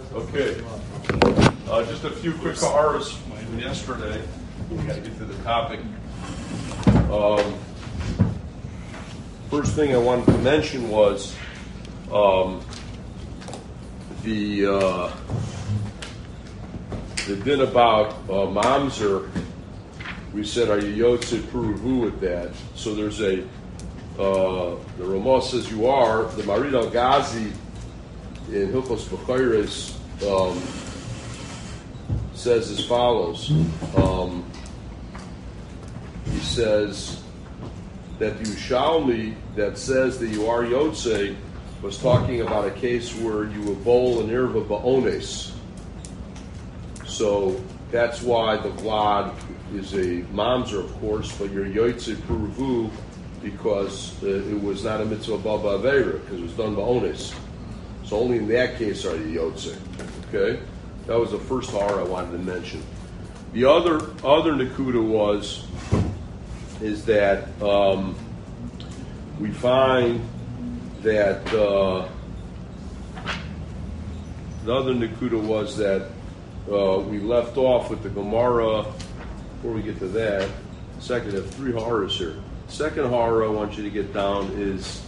Okay. Just a few quick hours from yesterday. We got to get to the topic. First thing I wanted to mention was the din about mamzer. We said, are you yotze puruvu with that? So there's the Ramah says you are. The Marid al-Ghazi in Hilchos Bechayres says as follows. He says that the Yerushalmi that says that you are Yotze was talking about a case where you were bowl and irva ba'ones. So that's why the Vlad is a mamzer, of course, but you're Yotze Puruvu because it was not a mitzvah baba avera because it was done ba'ones. So only in that case are you Yotze. Okay? That was the first har I wanted to mention. The other Nakuda is that we find that the other Nakuda was that we left off with the Gemara. Before we get to that, second, I have three haras here. Second hara I want you to get down is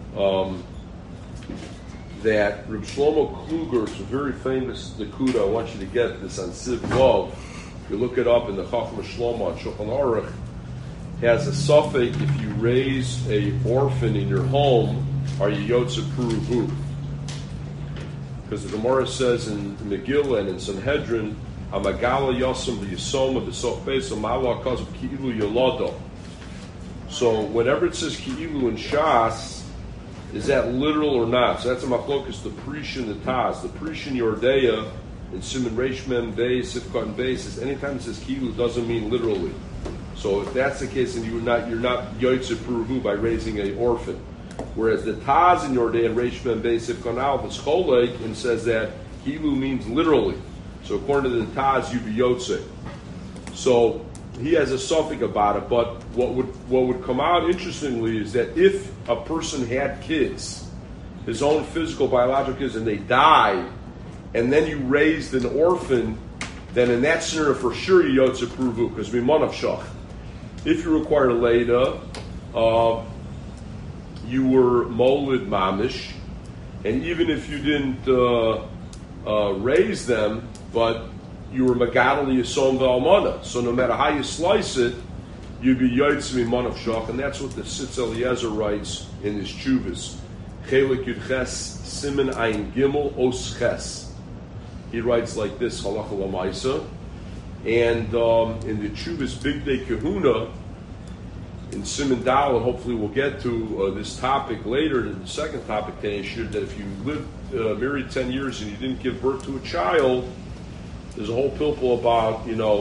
that Reb Shlomo Kluger, it's a very famous Nakuda. I want you to get this on Siv Vav. If you look it up in the Chachma Shlomo on Shulchan Aruch, has a suffix if you raise a orphan in your home, are you Yotze Puruvu? Because the Gemara says in Megillah and in Sanhedrin, Hamagala Yosem v'Yisoma v'Sof Beis Amala Kazav Ki'ilu Yolodo. So whenever it says Ki'ilu in Shas, is that literal or not? So that's a machlokas, the Prish and the Taz. The Prish and Yordeya in Simon Reish Mem Beis, Sifkat and Beis, says anytime it says Ki'ilu, it doesn't mean literally. So if that's the case, then you're not Yotze Puruvu by raising an orphan. Whereas the Taz in Yordeya and Reish Mem Beis, Sifkat Al, is Cholek and says that Ki'ilu means literally. So according to the Taz, you'd be Yotze. So he has a suffix about it, but what would come out interestingly is that if a person had kids, his own physical biological kids, and they died, and then you raised an orphan, then in that scenario for sure you Yotze Puruvu, because Miman of Shach. If you required a Leda, you were Molid Mamish, and even if you didn't raise them, but you were Magadal Yisom V'Almana. So no matter how you slice it, you'd be Yotze Miman of Shach, and that's what the Sitz Eliezer writes in his Chuvas. Chelik Yud Ches Simen Ayin Gimel Os Ches. He writes like this, Halacha L'Maisa, and in the Chuvas Big Day Kahuna, in Siman Dal, and hopefully we'll get to this topic later, the second topic today, that if you lived married 10 years and you didn't give birth to a child, there's a whole pilpul about,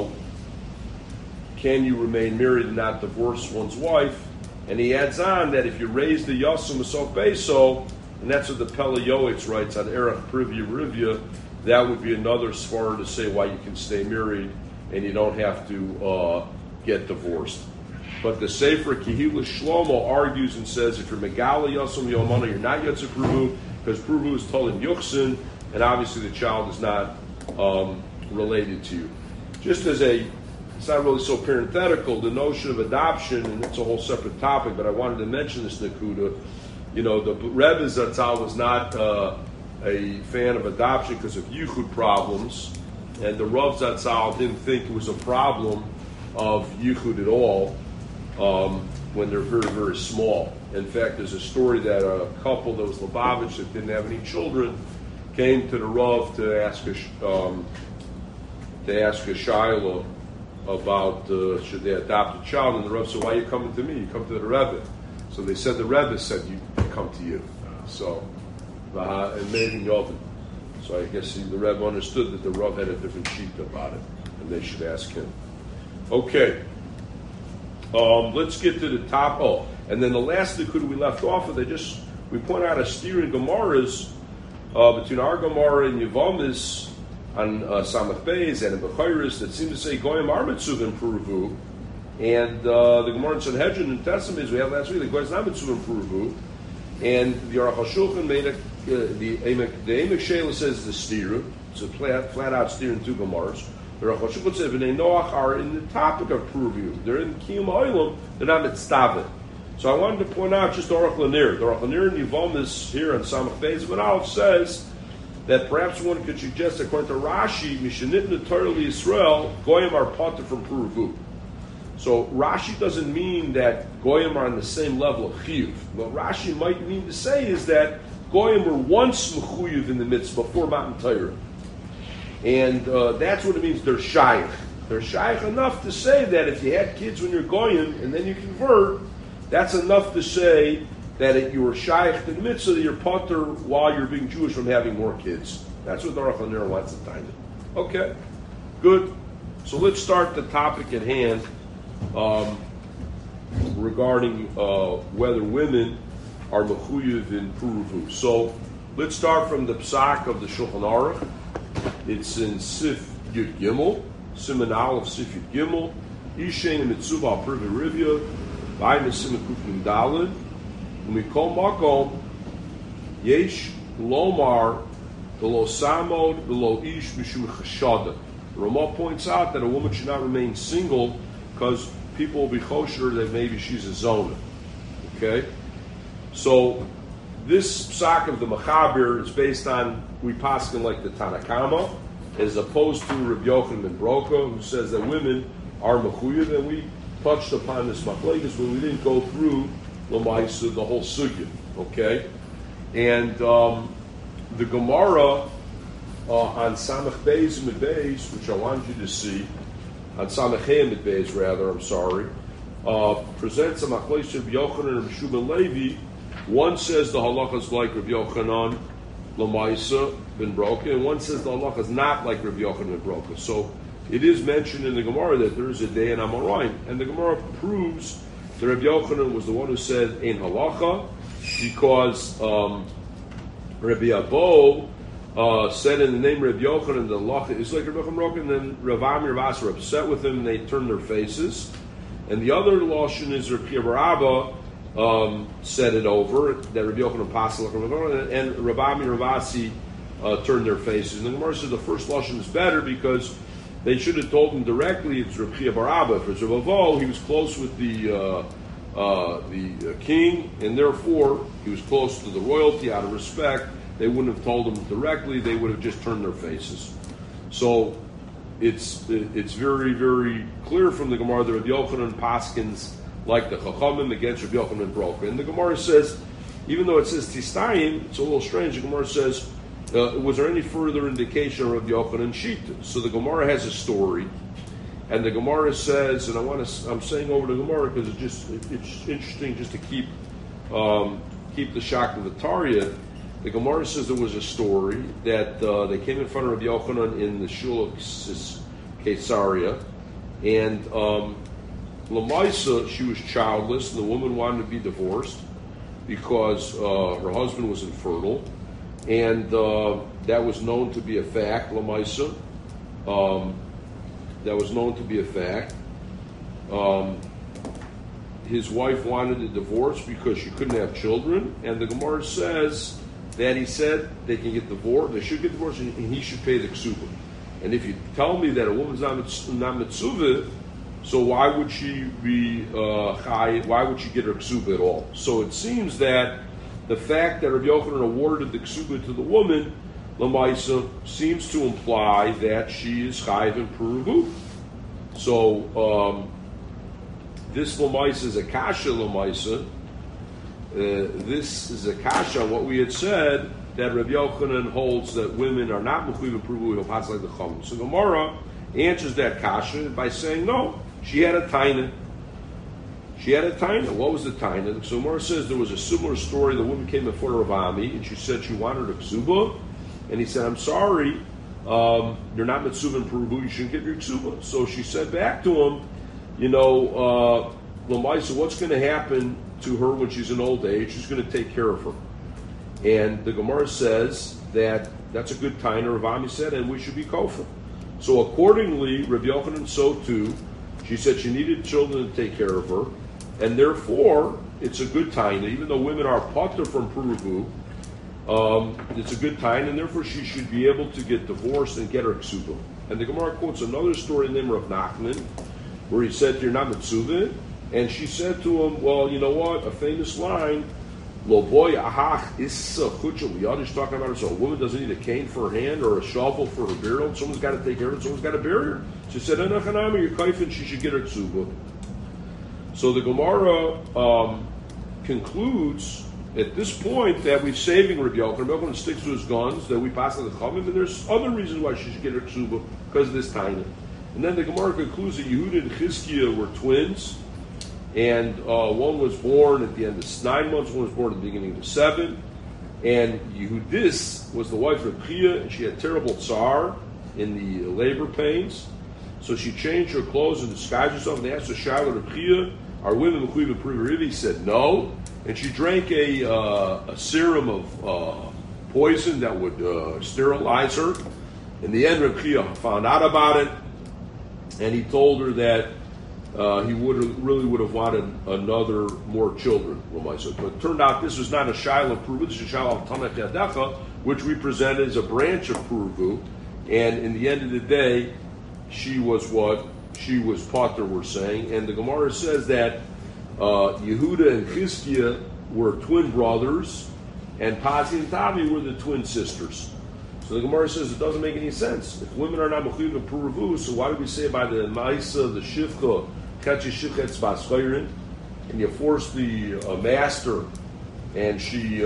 can you remain married and not divorce one's wife? And he adds on that if you raise the Yasum Asof Beso, and that's what the Pele Yoetz writes on Erech Privya Rivya, that would be another svara to say why you can stay married and you don't have to get divorced. But the Sefer Kehillah Shlomo argues and says if you're Megala Yasum Yomana, you're not Yotze Puruvu, because Puruvu is told in Yuchsin, and obviously the child is not related to you. Just as it's not really so parenthetical, the notion of adoption, and it's a whole separate topic, but I wanted to mention this Nakuda. The Rebbe Zatzal was not a fan of adoption because of yichud problems, and the Rav Zatzal didn't think it was a problem of yichud at all when they're very, very small. In fact, there's a story that a couple that was Lubavitch that didn't have any children came to the Rav to ask a Shiloh about should they adopt a child, and the Rebbe said, why are you coming to me? You come to the Rebbe. So they said the Rebbe said you come to you. So and maybe Yovin. So I guess the Rebbe understood that the Rebbe had a different sheet about it, and they should ask him. Okay. Let's get to the top. Oh, and then the last Nakuda we left off with, we point out a steer in Gemaras between our Gemara and Yevamis on Samach Beis and in Bechayris that seem to say Goyim are Mitzuvim Puruvu, and the Gemara in Sanhedrin and Testament we had last week the Goyim not Mitzuvim Puruvu, and the Aruch HaShulchan made the Emek Sheila says the Stira, It's a flat out steering two Gemaras. The Rosh Hashanah said Bnei Noach are in the topic of purview. They're in Kiyum Ha'olam. They're not mitzvah. So I wanted to point out just the Aruch Lanier. The Aruch Lanier in Yivamis here on Samach Beis Ben Aleph says that perhaps one could suggest, according to Rashi, Mishnitna Torah Yisrael, Goyim are potter from purvu. So Rashi doesn't mean that Goyim are on the same level of Chiyuv. What Rashi might mean to say is that Goyim were once Mechuyev in the mitzvah before Matan Torah. And that's what it means, they're shaykh. They're shaykh enough to say that if you had kids when you're Goyim and then you convert, that's enough to say that you were shaykh in the mitzvah, that you're potter while you're being Jewish from having more kids. That's what the Aruch Lanier wants to time it. Okay, good. So let's start the topic at hand regarding whether women are mechuyev in puruvu. So let's start from the psak of the Shulchan Aruch. It's in Sif Yud Gimel, Siman Aleph Sif Yud Gimel, Ishein Mitzvah Al Privi Rivya, Vayim Siman Kufim Dalin, Umikol Makom, Yesh Lomar, V'lo Samod, V'lo Ish Mishum Chashada. Ramah points out that a woman should not remain single because people will be kosher that maybe she's a zona. Okay? So this psak of the Mechaber is based on, we paskin like the Tanakama, as opposed to Rabbi Yochanan ben Broka, who says that women are mechuyev, and we touched upon this machlekes when we didn't go through Lamaisa, the whole sugya. Okay? And the Gemara on Samach Beis and Beis, which I wanted you to see, on Samach Hey and Beis rather, I'm sorry, presents a machlekes of Yochanan and Shubin Levi. One says the halacha is like Rabbi Yochanan Lamaisa ben Broka, and one says the halacha is not like Rabbi Yochanan ben Broka. So it is mentioned in the Gemara that there is a day in Amoraim, and the Gemara proves that Rabbi Yochanan was the one who said ein halacha, because Rabbi Abo said in the name of Rabbi Yochanan the halacha is like Rabbi Yochanan ben Broka, and then Rav Ami and Rav Asa were upset with him and they turned their faces. And the other lashon is Rabbi Abba said it over, that Rabbi Yochanan Pasal and Rav Ami and Rav Asi turned their faces. And the Gemara says the first lashon is better because they should have told him directly it's Rabbi Abba. If it's Rav Avo, he was close with the king, and therefore he was close to the royalty out of respect. They wouldn't have told him directly, they would have just turned their faces. So it's very, very clear from the Gemara that Rabbi Yochanan paskins like the Chachamim against Rabbi Yochanan ben Broka. And the Gemara says, even though it says Tistayim, it's a little strange. The Gemara says, was there any further indication of Rabbi Yochanan Shita? So the Gemara has a story, and the Gemara says, and I'm saying over the Gemara because it's interesting just to keep the shock of the Tarya. The Gemara says there was a story that they came in front of Rabbi Yochanan in the shul of Caesarea, and Lamaisa, she was childless, and the woman wanted to be divorced because her husband was infertile, and that was known to be a fact, Lamaisa. That was known to be a fact. His wife wanted a divorce because she couldn't have children, and the Gemara says that he said they can get divorced, they should get divorced, and he should pay the ksuba. And if you tell me that a woman's not mitzvah, so why would she be why would she get her ksuba at all? So it seems that the fact that Rabbi Yochanan awarded the ksuba to the woman, Lamaisa, seems to imply that she is chayiv in puruvu. So this Lamaisa is a kasha Lamaisa. This is a kasha on what we had said, that Rabbi Yochanan holds that women are not mechuyev in puruvu, he'll pass like the chum. So Gemara answers that kasha by saying, no, she had a taina. She had a taina. What was the taina? So Gemara says there was a similar story. The woman came before Rav Ami, and she said she wanted a ksuba, and he said, I'm sorry, you're not mitzvah in puruvu, you shouldn't get your ksuba. So she said back to him, Lamaisa, what's going to happen to her when she's in old age? Who's going to take care of her? And the Gemara says that that's a good taina, Rav Ami said, and we should be kofar. So accordingly, Rabbi Yochanan, so too, she said she needed children to take care of her, and therefore it's a good taina, even though women are potter from puruvu, It's a good time, and therefore she should be able to get divorced and get her ksuba. And the Gemara quotes another story named Rav Nachman, where he said, "You're not mitzuvah," and she said to him, "Well, you know what? A famous line, lo boy ahach issa chuchel yadish," talking about her. So a woman doesn't need a cane for her hand or a shovel for her burial. Someone's got to take care of it. Someone's got to bury her. She said, "Enochanami, you're kaifin. She should get her ksuba." So the Gemara concludes at this point that we're saving Rabbi Yochanan. Rabbi Yochanan sticks to his guns, that we pass on the Chachamim, and there's other reasons why she should get her ksuba, because of this tiny. And then the Gemara concludes that Yehuda and Chizkiah were twins, and one was born at the end of 9 months, one was born at the beginning of 7, and Yehudis was the wife of Chia, and she had terrible tsar in the labor pains, so she changed her clothes and disguised herself, and they asked the Shiloh of Chia, "Are women mechuyev b'priyah?" He said no. And she drank a serum of poison that would sterilize her. In the end, Reb Chia found out about it, and he told her that he really would have wanted another more children. But it turned out this was not a Shiloh of Puruvu, this is a Shiloh of Tanach Yadecha, which we presented as a branch of Puruvu. And in the end of the day, she was what? She was Potter, we're saying. And the Gemara says that Yehuda and Chizkiah were twin brothers, and Pazi and Tavi were the twin sisters. So the Gemara says it doesn't make any sense. If women are not mechuyev in Puruvu, so why do we say by the Ma'isa, the Shivcha, Kachi Shivchetz Baschayrin, and you force the master, and she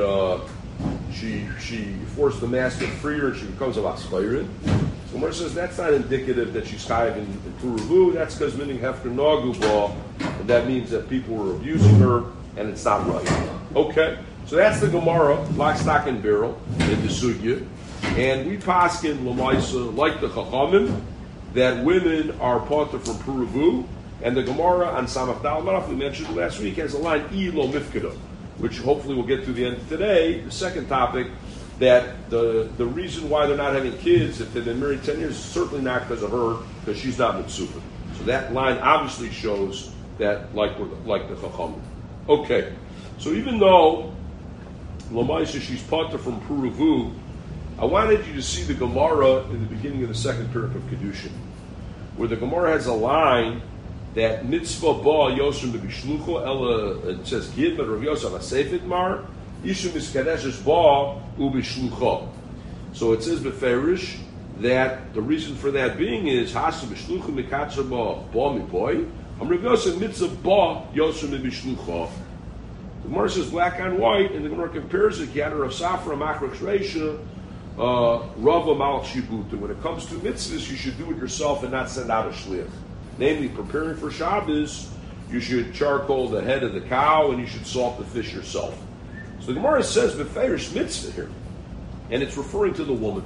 forced the master to free her, and she becomes a Baschayrin. So Gemara says that's not indicative that she's chayiv in Puruvu. That's because meaning Hefker Nagu Ba, and that means that people were abusing her, and it's not right. Okay, so that's the Gemara, lock, stock, and barrel in the Sugya. And we paskin Lamaisa, like the Chachamim, that women are potter from Puruvu, and the Gemara on Samach Dal Maraf, we mentioned last week, has a line, I lo mifkada, which hopefully we'll get to the end of today, the second topic, that the reason why they're not having kids, if they've been married 10 years, is certainly not because of her, because she's not mitzupah. So that line obviously shows that like the Chachamim. Okay, so even though Lamaisa, she's potter from Puruvu, I wanted you to see the Gemara in the beginning of the second parak of Kedushin, where the Gemara has a line that mitzvah ba yosem b'bishlucho ela, it says gid but Rav Yosef asefit mar ishum iskadeshes ba ubishlucho. So it says beferish that the reason for that being is hasu b'shlucho mikatzer ba mipoy am Rav Yosef mitzvah ba yosem b'bishlucho. The Gemara says black on white, and the Gemara compares it Yader of Safra Machrach Reisha Rava Malach Shibuta. When it comes to mitzvahs, you should do it yourself and not send out a shliach. Namely, preparing for Shabbos, you should charcoal the head of the cow and you should salt the fish yourself. So the Gemara says Beferish mitzvah here, and it's referring to the woman.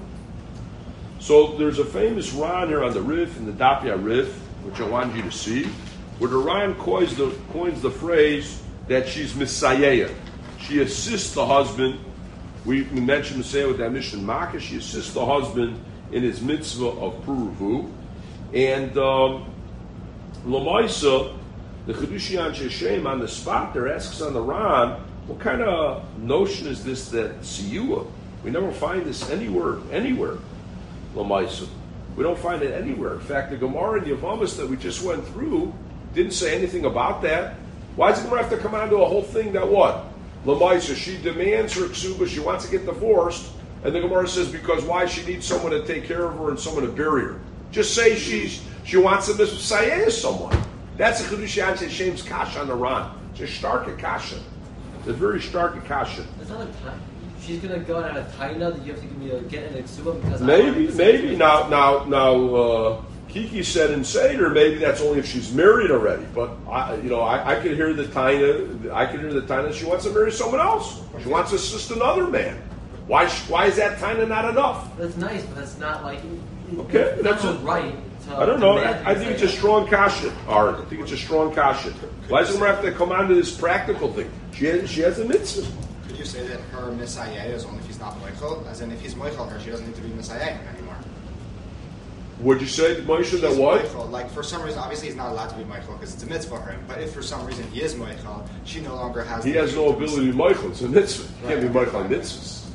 So there's a famous Ran here on the Rif, in the Dapya Rif, which I wanted you to see, where the Ran coins the phrase that she's Misayeh. She assists the husband. We mentioned Messiah with that mission Makkah. She assists the husband in his mitzvah of Puruvu. And Lamaisa, the Chedushi Anshe Shem on the spot there asks on the Ran, what kind of notion is this that Siyua? We never find this anywhere. Lamaisa. We don't find it anywhere. In fact, the Gemara and the Yavamas that we just went through didn't say anything about that. Why does the Gemara have to come on to a whole thing that what? Lamaisa, she demands her ksuba, she wants to get divorced, and the Gemara says because why? She needs someone to take care of her and someone to bury her. Just say she wants to messiah someone. That's a Chedushi Anshe Shem's kasha on the Ran. It's a stark kasha. It's a very stark kasha. It's not like she's going to go out a taina that you have to give me get an ksuba because maybe now Kiki said in Seder, maybe that's only if she's married already. But I could hear the taina. I could hear the taina that she wants to marry someone else. She wants to assist another man. Why is that taina not enough? That's nice, but that's not like okay. That's right. I don't know. I think it's a strong kasha. Art. I think it's a strong kasha. Why does it have to come on to this practical thing? She has a mitzvah. Could you say that her messiah is only if he's not moichel? As in, if he's moichel her, she doesn't need to be messiah anymore. Would you say, Moshe, that what? Moichel. Like, for some reason, obviously he's not allowed to be moichel because it's a mitzvah for him. But if for some reason he is moichel, she no longer has... He has no ability to be moichel. It's a mitzvah. He can't be moichel on mitzvahs.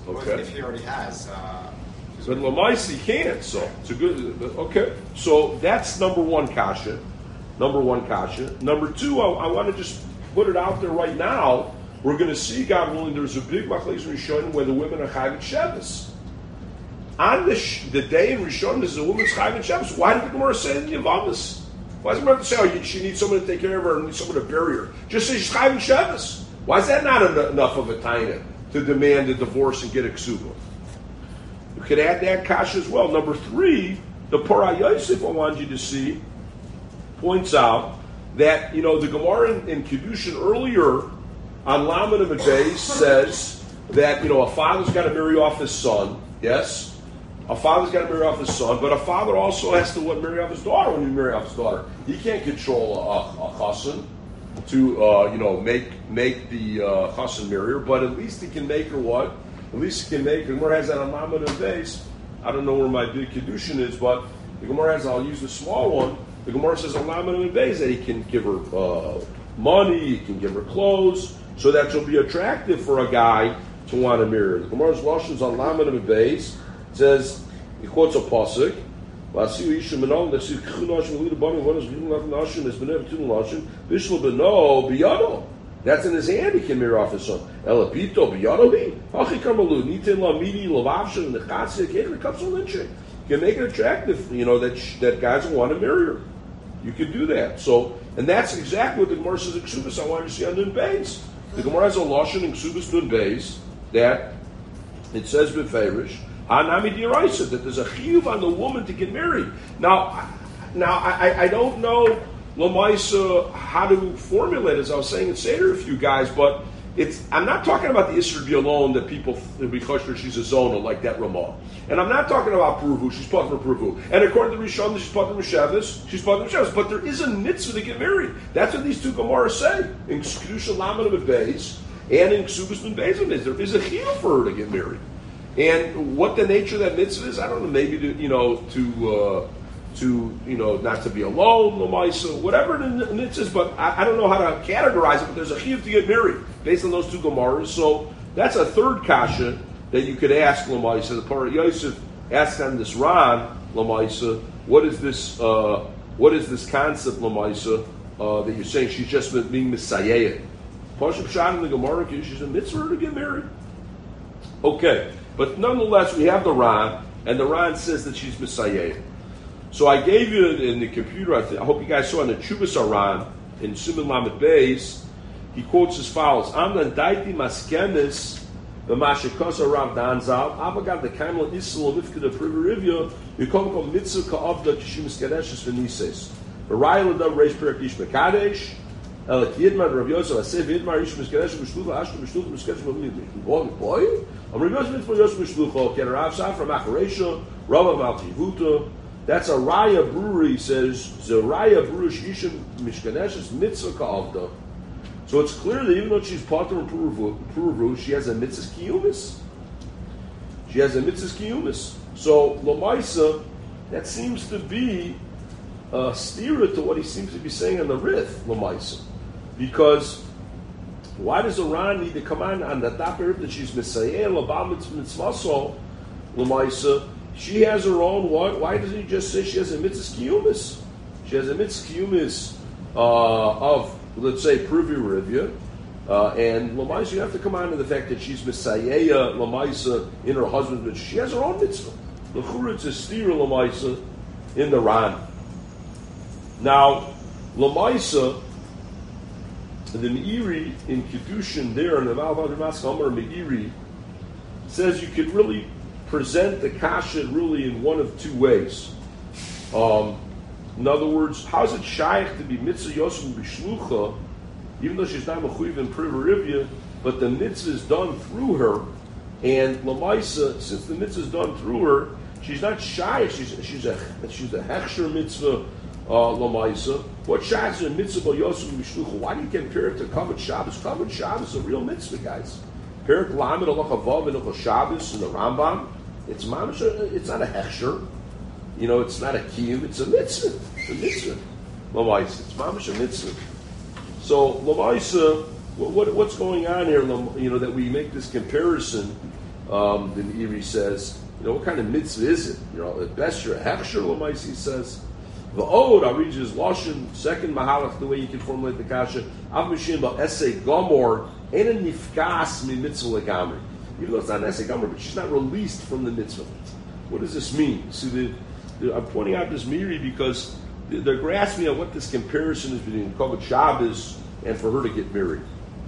Okay. If he already has. But Lamaisi can't, so it's a good. Okay, so that's number one kasha. Number two, I want to just put it out there right now. We're going to see, God willing, there's a big machlokes in Rishonim where the women are chayv Shabbos. On the day in Rishonim, there's a woman's chayv Shabbos. Why did the Gemara say in the Yavamas? Why does the Gemara say, oh, she needs someone to take care of her and needs someone to bury her? Just say she's chayv Shabbos. Why is that not enough of a taina to demand a divorce and get a ksuba? You could add that kasha as well. Number three, the Parah Yosef I wanted you to see points out that, the Gemara in Kiddushin earlier on Lamed and Beis says that, a father's got to marry off his son. Yes? A father's got to marry off his son, but a father also has to marry off his daughter when you marry off his daughter. He can't control a chassan to, make the chassan marry her, but at least he can make her what? At least he can make her. The Gemara has that on Lamed and Beis. I don't know where my big Kiddushin is, but the Gemara has, I'll use the small one. The Gemara says on Lamed and Beis that he can give her money, he can give her clothes, so that she'll be attractive for a guy to want to marry her. The Gemara's Lashon on Lamed and Beis says, he quotes a pasuk, that's in his hand, he can marry off his son. You can make it attractive, that guys will want to marry her. You could do that. So, and that's exactly what the Gemara says in Ksubas. I want you to see on Nun Beis. The Gemara has a lashon in Ksubas Nun Beis that it says b'feirish Hanami D'Oraisa, that there's a chiyuv on the woman to get married. Now I don't know Lamaisa how to formulate it, as I was saying in Seder a few guys, but I'm not talking about the Isser B'Alon that people because she's a zona like that Ramah. And I'm not talking about Peruvu, she's part of Peruvu. And according to Rishon, she's part of Shabbos, but there is a mitzvah to get married. That's what these two Gemaras say. In Kedusha Lamed and Beis, and in Ksubas and Beis, there is a chiyuv for her to get married. And what the nature of that mitzvah is, I don't know, maybe to not to be alone, Lamaisa, whatever the mitzvah is, but I don't know how to categorize it, but there's a chiyuv to get married based on those two Gemaras. So that's a third kasha that you could ask Lamaisa. The Parah Yosef asked on this Ran, Lamaisa, what is this concept, Lamaisa, that you're saying she's just being Messiah? Pashup Pshat in the Gemara, she's a mitzvah to get married. Okay, but nonetheless, we have the Ran, and the Ran says that she's Messiah. So I gave you in the computer, I hope you guys saw in the Chubas Aran, in Siman Lamed Beis, he quotes as follows, Amdan daiti maskemis v'mashikosa Rav Danzal, Avagad the Kaimel Isla Mifkeda Privarivya, Yikom Kom Mitzvah Ka'avda Kishimis Kadeshes V'nises. V'rayel Adav Reish Perek Ish Mekadesh, Elek Yidmar Rav Yosef, Aseh Yidmar Ish Miskadesh V'shlucha, Ashtu V'shlucha Miskadesh V'shlucha, boy, Rav Yosef Mitzvah Yosef V'shlucha, Ken Rav Safra Macharesha, Rav Maltivuta. That's a Raya Brewery, says, Zeraya Brewery Ishim Mishkaneshes Mitzvah Ka'avda. So it's clear that even though she's Pater and Puruvu, she has a Mitzvah Kiyumis. She has a Mitzvah Kiyumis. So, Lamaisa, that seems to be a stira to what he seems to be saying on the Rith, Lamaisa. Because why does Iran need to come on the top of that she's Messiah, Labam Mitzvah, Lamaisa? She has her own what? Why doesn't he just say she has a mitzvah kiyumis? She has a mitzvah kiyumis of, let's say, Pruvi Rivya. And Lamaisa, you have to come on to the fact that she's Messiah, Lamaisa, in her husband, but she has her own mitzvah. The Churitz is Stira Lamaisa in the Ran. Now, Lamaisa, the Meiri in Kiddushin there, in the Valvad Maskamer Meiri, says you could really present the kasha really in one of two ways. In other words, how is it shaykh to be mitzvah yosef b'shlucha, even though she's not mechuyev in privarivya, but the mitzvah is done through her, and lamaisa, since the mitzvah is done through her, she's not shaykh. She's a hechsher mitzvah lamaisa. What shaykh is a mitzvah yosef b'shlucha? Why do you compare it to Kavod Shabbos? Kavod Shabbos is a real mitzvah, guys. Perik Lamed Halacha Vav and Halacha Shabbos in the Rambam. It's mamish. It's not a hechsher. It's not a kiyum. It's a mitzvah. It's a mitzvah. Lamaisa. It's mamish a mitzvah. So Lamaisa, what's going on here? That we make this comparison The Meiri says, what kind of mitzvah is it? At best you're a hechsher, Lamaisi says. The Od, I'll read you his Lashon, second Mahalach, the way you can formulate the kasha. Av Mishim ba Essay Gomor, Ena Nifkas mi mitzvah legamri. Even though it's not an Essay Gomor, but she's not released from the mitzvah. What does this mean? See, I'm pointing out this Meiri because they're grasping at what this comparison is between Kavod Shabbos and for her to get married.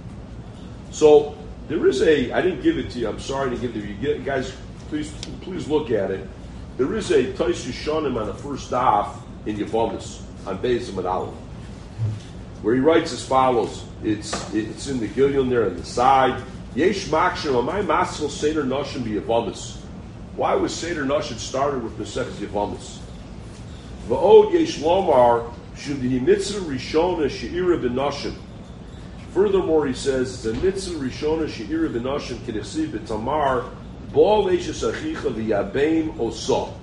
So, there is I didn't give it to you, I'm sorry to give it to you. Guys, please look at it. There is a Tais Yishanim on the first daf in Yavamis, on Beis Amud Aleph, where he writes as follows. It's in the Gilyon there on the side. Yesh Makshim Amay Maskil Seder Nashim be Yavamis. Why was Seder Nashim started with Maseches Yavamis? Va'od Yesh Lomar Shuvhi Mitzvah Rishona She'ira B'Nashim. Furthermore, he says it's a Mitzvah Rishona She'ira B'Nashim Kedesiv B'Tamar Bol Eishes Achicha V'Yabeim Osah.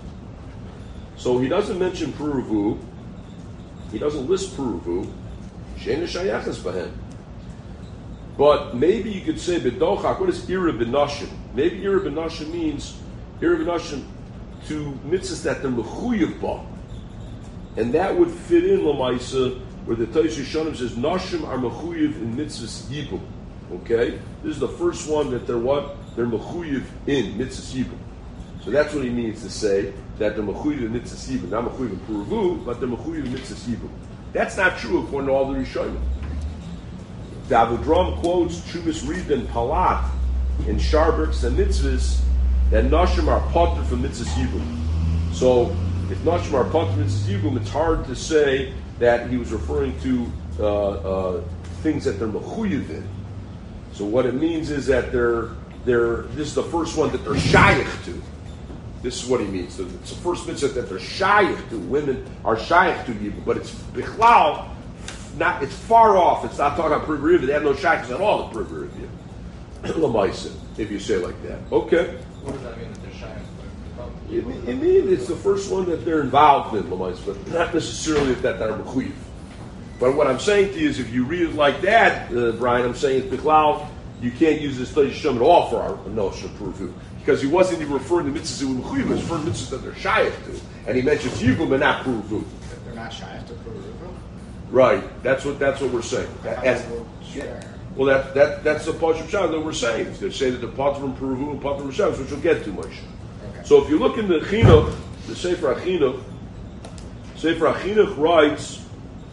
So he doesn't mention Puruvu. He doesn't list Puruvu. She'ena Shayachas Bahem. But maybe you could say B'Dochak. What is Ira B'Nashim? Maybe Ira B'Nashim means Ira B'Nashim to mitzvahs that they're mechuyev ba, and that would fit in Lamaisa where the Tais Yishanim says Nashim are mechuyev in mitzvahs yibum. Okay, this is the first one that they're what? They're mechuyev in mitzvahs yibum. So that's what he means to say that they're mechuyev in mitzvahs yibum, not mechuyev in puruvu, but they're mechuyev in mitzvahs yibum. That's not true according to all the Rishonim. The Avodram quotes Chuvas Reed and Palat in Sharberks and mitzvahs that Nashim are potter from mitzvahs yibum. So if Nashim are potter from mitzvahs yibum, it's hard to say that he was referring to things that they're mechuyev in. So what it means is that this is the first one that they're shaykh to. This is what he means. So it's the first mitzvah that they're shaykh to. Women are shaykh to yibum, but it's bichlal. It's far off. It's not talking about Privriv. They have no shaykhs at all to Privriv. Lamaisa, if you say it like that. Okay. What does that mean that they're shaykh? It means it's the first one that they're involved in, Lamaisa, but not necessarily that they're mechuyev. But what I'm saying to you is, if you read it like that, Brian, I'm saying it's bichlal. You can't use this Tais Yishanim at all for our notion of Privriv, because he wasn't even referring to mitzvahs that were mechuyev. He was referring to mitzvahs that they're shaykh to, and he mentions yibum but not Privriv. They're not shaykh to Puruvu. Right, that's what we're saying. Well, that's the Pashup Shabbos that we're saying. They say that the Pater from Puruvu and Pater from Shabbos, which we'll get to, Moshe. Okay. So if you look in the Chinuch, the Sefer HaChinuch writes,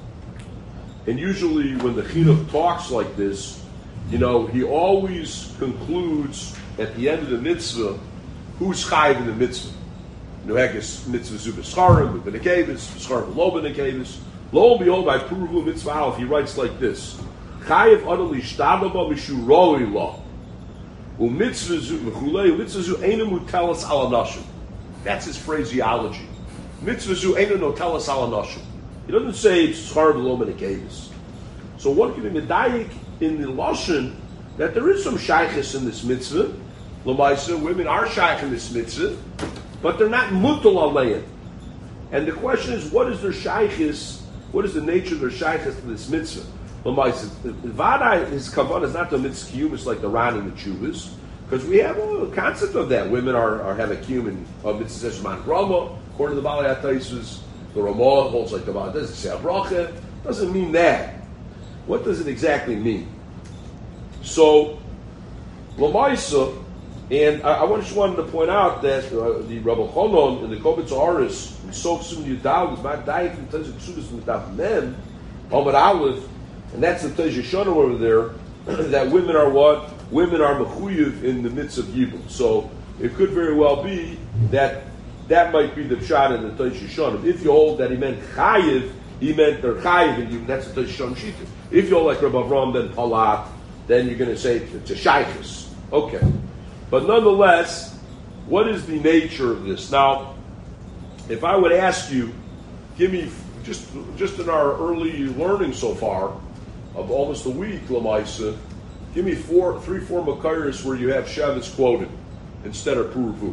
and usually when the Chinuch talks like this, he always concludes at the end of the mitzvah, who's chayiv in the mitzvah. Heges mitzvah zu b'scharim, b'nekevis, b'scharim lo b'nekevis. Lo and behold, by Puruvu mitzvah aleph, he writes like this: Chayiv adol ishtadel ba mishu roi lo, u'mitzvah zu mechulei u'mitzvah zu einu mutelas ala nashim. That's his phraseology. Mitzvah zu einu notelas ala nashim. He doesn't say it's schar lo b'nekevis. So one can be medayik in the lashon that there is some shaykhis in this mitzvah. L'maisa, women are shaykh in this mitzvah, but they're not mutal alein. And the question is, what is their shaykhis? What is the nature of their shaykhis to this mitzvah? L'maisa, Vadai, his kavanah is not the mitzvah kiyumis like the Ran and the Chuvas, because we have a concept of that. Women have a kiyum of mitzvah Shemad Rama, according to the Balei HaTaisus. The Ramah holds like the Balei doesn't say Abracha. Doesn't mean that. What does it exactly mean? So, L'maisa, and I just wanted to point out that the Rabbi Chonon in the Kovitz Aris in Sofsim Yudal is not dying from Tezah Ksubis from the Daf Mem, Amud Aleph, and that's the Tezah Shana over there, that women are what? Women are mechuyev in the midst of Yibum. So it could very well be that might be the pshat in the Tezah Shana. If you hold that he meant chayiv, he meant they're chayiv in Yibum, that's the Tezah Shana Shita. If you hold like Rabbi Avram ben Palat, then you're going to say it's a shaykhis. Okay. But nonetheless, what is the nature of this? Now, if I would ask you, give me, just in our early learning so far, of almost a week, Lamaisa, give me 3-4 Makairis where you have Shavuos quoted instead of Puruvu.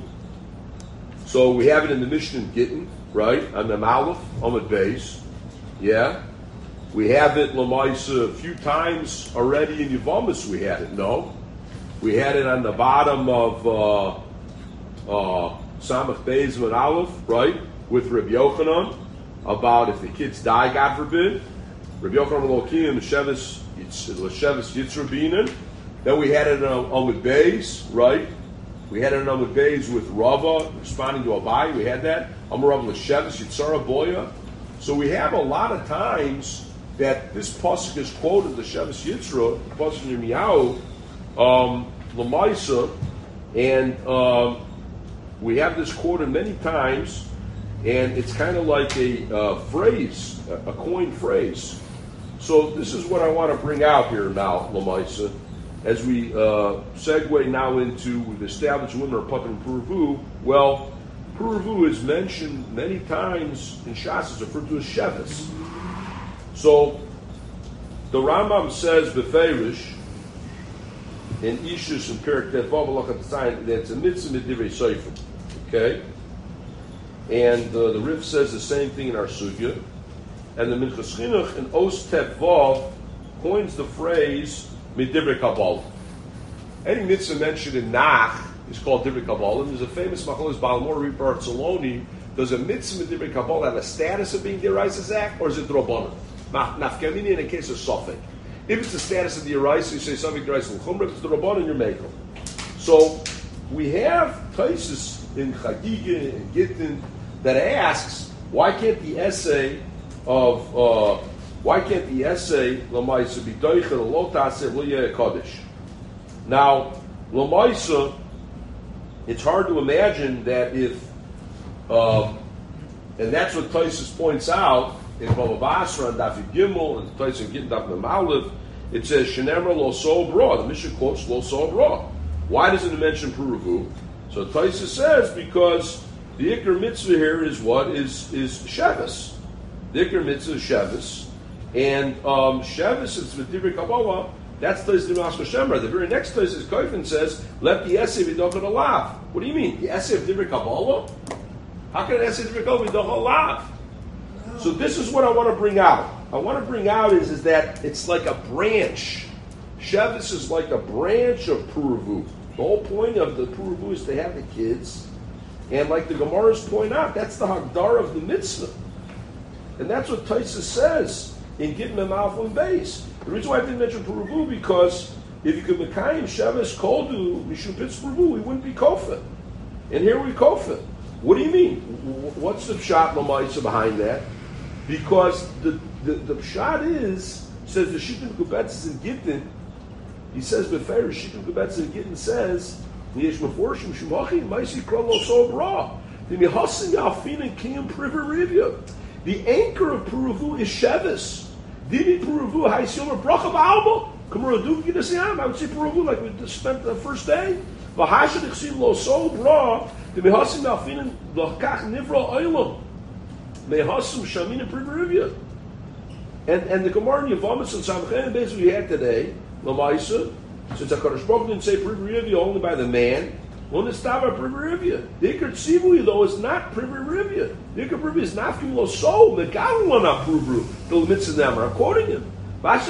So we have it in the Mishnah in Gittin, right? On the Aleph, Amud Beis. Yeah? We have it, Lamaisa, a few times already in Yavamis we had it, no? We had it on the bottom of Samach Beis and Aleph, right, with Reb Yochanan, about if the kids die, God forbid. Reb Yochanan Elokim, Shevis Yitzrabinin. Then we had it on Amud Beis, right? We had it on Amud Beis with Rava responding to Abai. We had that. Amar Rav L'Shevis Yitzara Boya. So we have a lot of times that this pasuk is quoted, the Shevis Yitzra, the pasuk in Yirmiyahu, Lamaisa, and we have this quoted many times, and it's kind of like a phrase, a coined phrase. So this is what I want to bring out here now, Lamaisa, as we segue now into, we've established women are Patim Puruvu. Well, Puruvu is mentioned many times in Shas, it's referred to as Shevis. So the Rambam says, Beferish, in Ishus and Perik Tevav Alachat Tzayin, that's a mitzvah midivrei seifrim. Okay? And the Rif says the same thing in our Sugya. And the Minchas Chinuch in Os Tevav coins the phrase midivrei Kabbalah. Any mitzvah mentioned in Nach is called divrei Kabbalah. There's a famous Macholos Balamor Ri Barceloni. Does a mitzvah midivrei Kabbalah have a status of being Deraisa Zak, or is it Drabanan? Nafkamini in a case of Sofek. If it's the status of the Eraisa, you say Sofek Deraisa L'chumra. If it's the Drabanan, you're Mekel. So we have Taisus in Chagiga and Gittin that asks, why can't the essay Lamaisa be Doicha Lo Taseh Lo Kodesh? Now, Lamaisa, it's hard to imagine that if, and that's what Taisus points out in Bava Basra and Dafi Gimel and Taisus Gittin Daf Memalev. It says Shenemra Lo So Bra. The Mishnah quotes Lo So Bra. Why doesn't it mention Puruvu? So Taisus says because the Iker mitzvah here is what is Shevis. The Iker mitzvah is Shevis, and Shevis is V'divrei Kabbalah. That's Taisus Dimas Shemra. The very next Taisus Koifin says, "Let the essay be dochad alav." What do you mean? The essay of Divrei Kabbalah? How can an essay of Divrei Kabbalah be dochad alav? So this is what I want to bring out. I want to bring out is that it's like a branch. Shevis is like a branch of Puruvu. The whole point of the Puruvu is to have the kids. And like the Gemaras point out, that's the Hagdar of the mitzvah. And that's what Taisus says in Gittin and Alpha and Beis. The reason why I didn't mention Puruvu, because if you could Mekayim Shevis Koldu, Mishum Pitz Puruvu, we wouldn't be Kofit. And here we Kofit. What do you mean? What's the Pshat Lamaisa behind that? Because the Pshat says the Shittim Kubetz in Gittin, he says, Beferish, Shittim Kubetz in Gittin says, the anchor of Puruvu is Shevis. Dini Puruvu, Hai Silver, Bracha Ba'alba. Kamura Dukidasiyam. I would say Puruvu like we just spent the first day. V'hasha Dixim Lo So Bra. The Mehasim Alfinin, L'Kach Nivra Oilam. Mehasim Shamin Puruvu. And the Gemara in Yavamas and Samachan Beis we had today, Lamaisa, since HaKadosh Baruch didn't say Privirivya only by the man, only stop at Privirivya. The Iker Tzivui, though, is not Privirivya. The Iker Privirivya is not from Lo So, Megalua not Pruvru, the Mitzvah them are quoting him. Because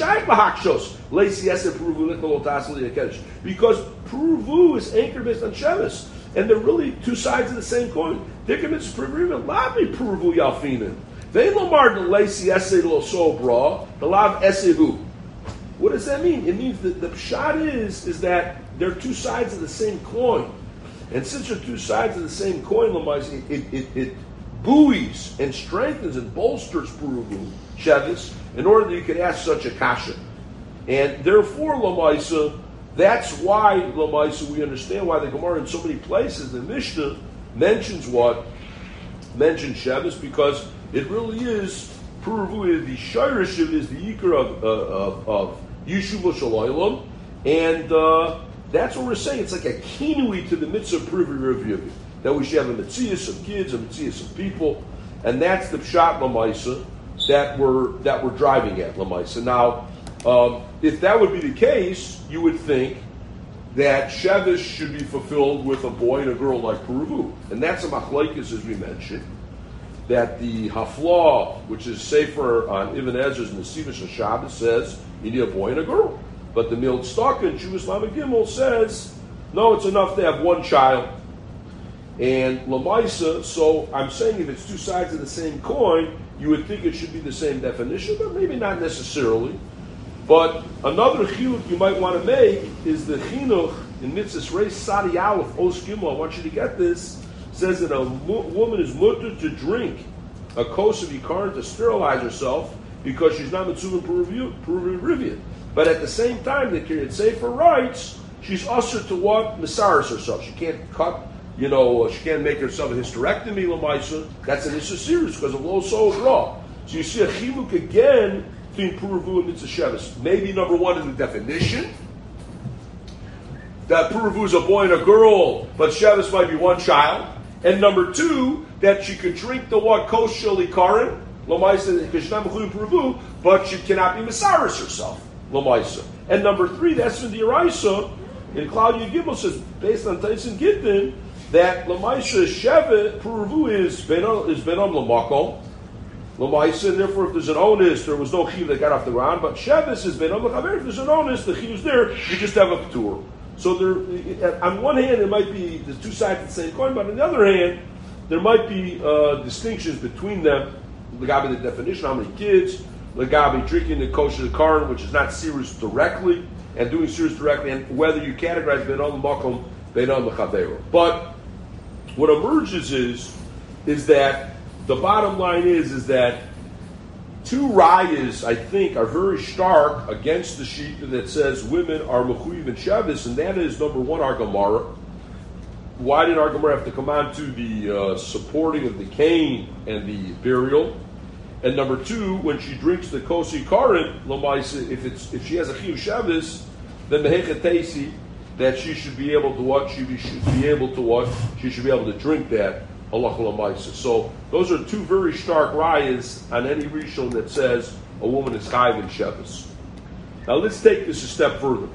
Puruvu is anchored based on Shevis, and they're really two sides of the same coin. The Iker Mitzvah Privirivya, Lavi Puruvu Yalfinin. They Lomar the Lacy Essay Lo So Bra, the Lav Essehu. What does that mean? It means that the pshat is that they're two sides of the same coin. And since they're two sides of the same coin, it buoys and strengthens and bolsters Puruvu, Shevis, in order that you could ask such a kasha. And therefore, Lamaisa, that's why, Lamaisa, we understand why the Gemara in so many places, the Mishnah mentions what? Mentions Shevis, because it really is, Puruvu is the Shirish, it is the Yikar of Yeshuva Shalaylam, and that's what we're saying. It's like a kinui to the mitzvah Puruvu, that we should have a mitzias of kids, a mitzias of people, and that's the Pshat Lamaisa that we're driving at Lamaisa. Now, if that would be the case, you would think that Shevis should be fulfilled with a boy and a girl like Puruvu, and that's a machlekes as we mentioned. That the Haflah, which is Sefer on Ibn Ezra's Nesivish HaShabbos, says you need a boy and a girl. But the Mild Stock in Shuvas Lamed Gimel says, no, it's enough to have one child. And Lamaisa, so I'm saying if it's two sides of the same coin, you would think it should be the same definition, but maybe not necessarily. But another chiluk you might want to make is the chinuch in Mitzvahs Reis Sadi Aleph Os Gimel. I want you to get this. Says that a woman is mutter to drink a kos of yikarin to sterilize herself because she's not mitzvah peruvia. But at the same time, the Kiryat Sefer writes she's usher to what? Mesaris herself. She can't cut, she can't make herself a hysterectomy, Lamaisa. That's an issue serious because of low soul raw. So you see a chiluk again between Puruvu and Mitzvah Shevis. Maybe number one is the definition. That Puruvu is a boy and a girl, but Shevis might be one child. And number two, that she could drink the what? Kos Sheli Karin, Lamaisa, because she's not Mechuyim Puruvu, but she cannot be Mesaris herself. Lamaisa. And number three, that's from the Eraisa, in Claudia Gimel says, based on Tyson Gittin, that Lamaisa Shevet Puruvu is Benam Lamakom, Lamaisa, and therefore if there's an onus, there was no chiv that got off the ground, but Shevis is Benam Lachaver, if there's an onus, the chiv is there, you just have a Ptur. So there, on one hand, it might be the two sides of the same coin, but on the other hand, there might be distinctions between them. Legabi the definition, how many kids, Legabi drinking the kosher karn, which is not serious directly, and doing serious directly, and whether you categorize Beinam Makom, Beinam Mechaveru. But what emerges is that the bottom line is that two rayas, I think, are very stark against the shita that says women are mechuyev and Shabbos, and that is number one, our Gemara. Why did our Gemara have to come on to the supporting of the cane and the burial? And number two, when she drinks the kosi karin, if she has a chiyuv Shabbos, then mehechet teisi, that she should be able to what? She should be able to drink that. So those are two very stark rayas on any rishon that says a woman is chayiv in Shabbos. Now let's take this a step further.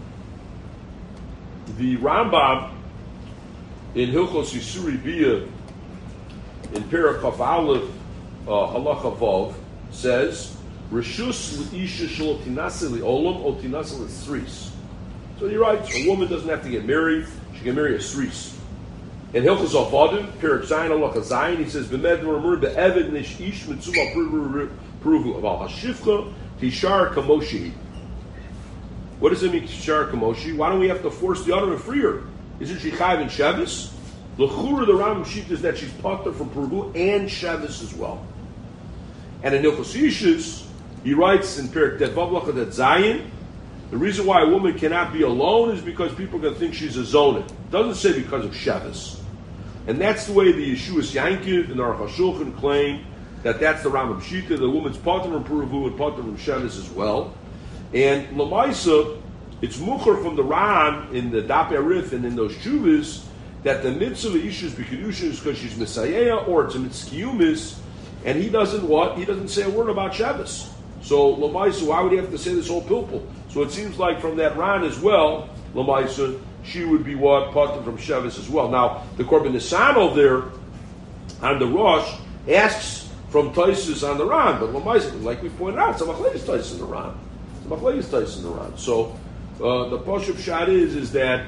The Rambam in Hilchos Yisuri Bia in Perek Chaf Aleph Halacha Vav says Rishus l'isha shelo tinase li'olam o tinase l'sris. So he writes a woman doesn't have to get married; she can marry a sris. In Hilchos Avadim, Perek Zayin Halacha Zayin, he says, "B'med v'ramur be'eved nish ish mitzvah pruvu aval hashifcha tishar kamoshi." What does it mean, tishar kamoshi? Why don't we have to force the other to free her? Isn't she chayiv in Shabbos? L'chura, the Rambam sheet is that she's patur from pruvu and Shabbos as well. And in Hilchos Yishus, he writes in Perek Tevav Halacha that Zayin, the reason why a woman cannot be alone is because people are going to think she's a zonah. It doesn't say because of Shabbos. And that's the way the Yeshuas Yankiv and our Hashulchan claim that that's the Rambam Shita, the woman's patur from Puruvu and patur from Shabbos as well. And Lamaisa, it's mucher from the Ran in the Dap Arif and in those Shuvas that the mitzvah issues b'kedushin is because she's Messiah or it's a mitzkiyumis, and he doesn't what? He doesn't say a word about Shabbos. So Lamaisa, why would he have to say this whole pilpul? So it seems like from that Ran as well, Lamaisa, she would be what? Patur from Shabbos as well. Now, the Korban Nisan over there on the Rosh asks from Taisus on the Ran, but Lamaisa, like we pointed out, it's a Machlekes Taisus in the Ran. It's a Machlekes Taisus in the Ran. So the Pashup Shad is that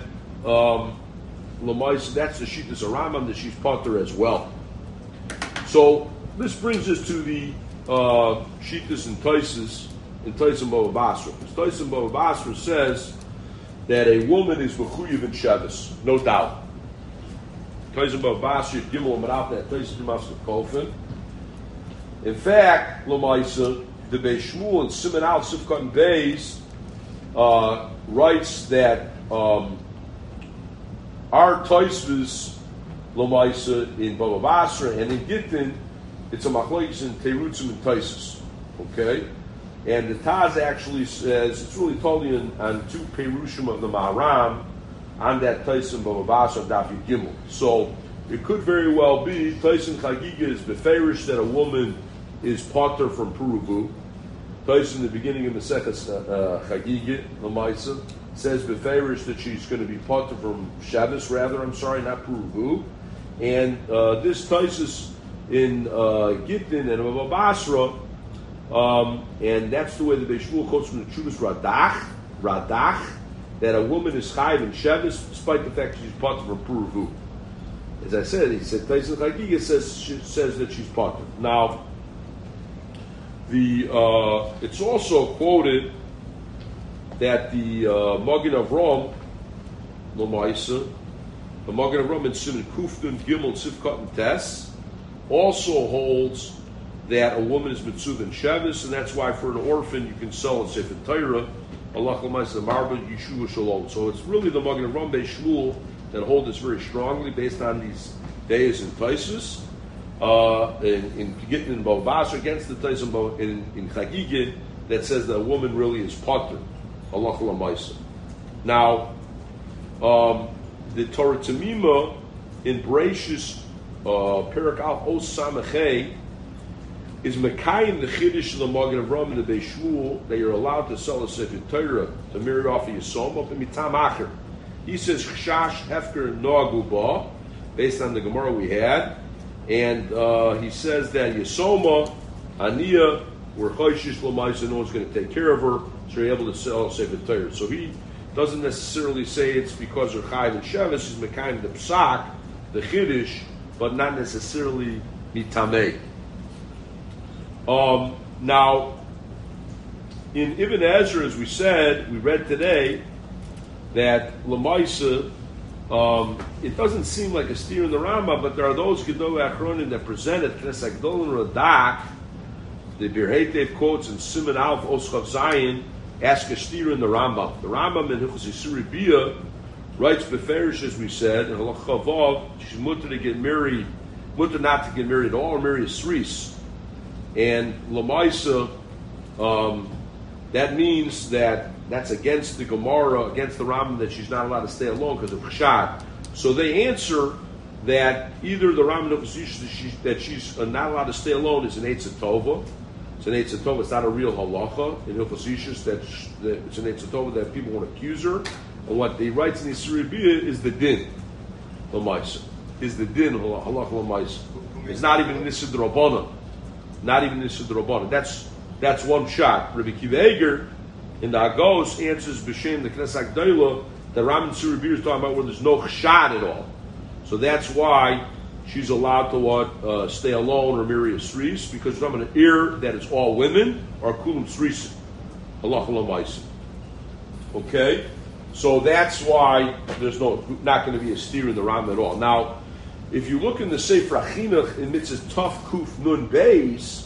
Lamaisa, that's the Shittas Aramam, that she's Patur as well. So this brings us to the Shittas and Taisus in Taisus Bava Basra. Taisus Bava Basra says that a woman is mechuyev in Shabbos, no doubt. Taisus Bava Basra Gimel Amaraf that Taisus Dimafsek Kofin. In fact, Lamaisa, the Beis Shmuel and Siman Al Sifkat and Beis writes that our Taisus Lamaisa in Bava Basra and in Gittin, it's a machlekes in Teirutzim and Taisus. Okay? And the Taz actually says, it's really totally on two Perushim of the Maharam on that Taisim Bava Basra Daf Yud Gimel. So it could very well be Taisim Chagiga is beferish that a woman is patur from Puruvu. Taisim in the beginning of the second Chagiga, Lamaisa, says beferish that she's going to be patur from Shabbos, not Puruvu. And this Taisis in Gittin and Bava Basra, and that's the way the Beis Shmuel quotes from the Chuvas Radach. radach, that a woman is chayiv in Shevis, despite the fact she's potter from Puruvu. As I said, he said, Taisin Chagiga says that she's potter. Now, it's also quoted that the Magen Avram, Lamaisa, the Magen Avram in Siman Kufnun Gimel Sivkat and Tes, also holds that a woman is mitzvah in Shevis, and that's why for an orphan you can sell a Sefer Torah, Allah Lamaisa Marba Yeshua Shalom. So it's really the Magen Avram Beis Shmuel that hold this very strongly based on these days and Taisus. In Gittin and Bavas against the Taisus in Chagigin that says that a woman really is potter. Allah Lamaisa. Now, the Torah Tamima in Bereshis Perak Al Os Samachei is Mekayim the Chiddush of the Magen Avram and the Beis Shmuel that you're allowed to sell a Sefer Torah to marry off a Yisoma and Mitam Acher. He says Chash Hefker Noagu Ba, based on the Gemara we had, and he says that Yisoma Aniyah were Chayshish Lamaisa, no one's going to take care of her, so you're able to sell a Sefer Torah. So he doesn't necessarily say it's because of Chayiv and Shevis, he's Mekayim the Psak, the Chiddush, but not necessarily Mitameh. Now, in Ibn Ezra, as we said, we read today that Lamaisa, it doesn't seem like a steer in the Rambam, but there are those Gedolei Achronim that present it, Knesset Gdolin Radak, the Bir Heitev quotes in Siman Alf Oschav Zayin, ask a steer in the Rambam. The Rambam in Hilchos Yisuri Bia writes Beferish, as we said, in Halach Chavav, she's mutter to get married, mutter not to get married at all, or marry a Sris. And Lamaisa, that means that's against the Gemara, against the Rambam, that she's not allowed to stay alone because of Chashad. So they answer that either the Rambam that she's not allowed to stay alone is an Eitzah Tova. It's an Eitzah Tova. It's not a real halacha in Hilchos Yishus that it's an Eitzah Tova that people want to accuse her. And what he writes in the Yisuri Bia is the din Lamaisa. Is the din halacha Lamaisa. It's not even in Nisud Rabbanan. Not even Nisud Rabbanan. That's one shot. Rabbi Kiva Eger in the Agos answers B'Shem the Knesset Gdoila that Rambam Yisuri Bia is talking about where there's no chshad at all. So that's why she's allowed to stay alone or marry a Sris, because I'm an ear that it's all women or kulam Sris. Allah Lamaisa. Okay? So that's why there's not going to be a steer in the Ram at all. Now, if you look in the Sefer Achinuch in Mitzvah Tov Kuf Nun Beis,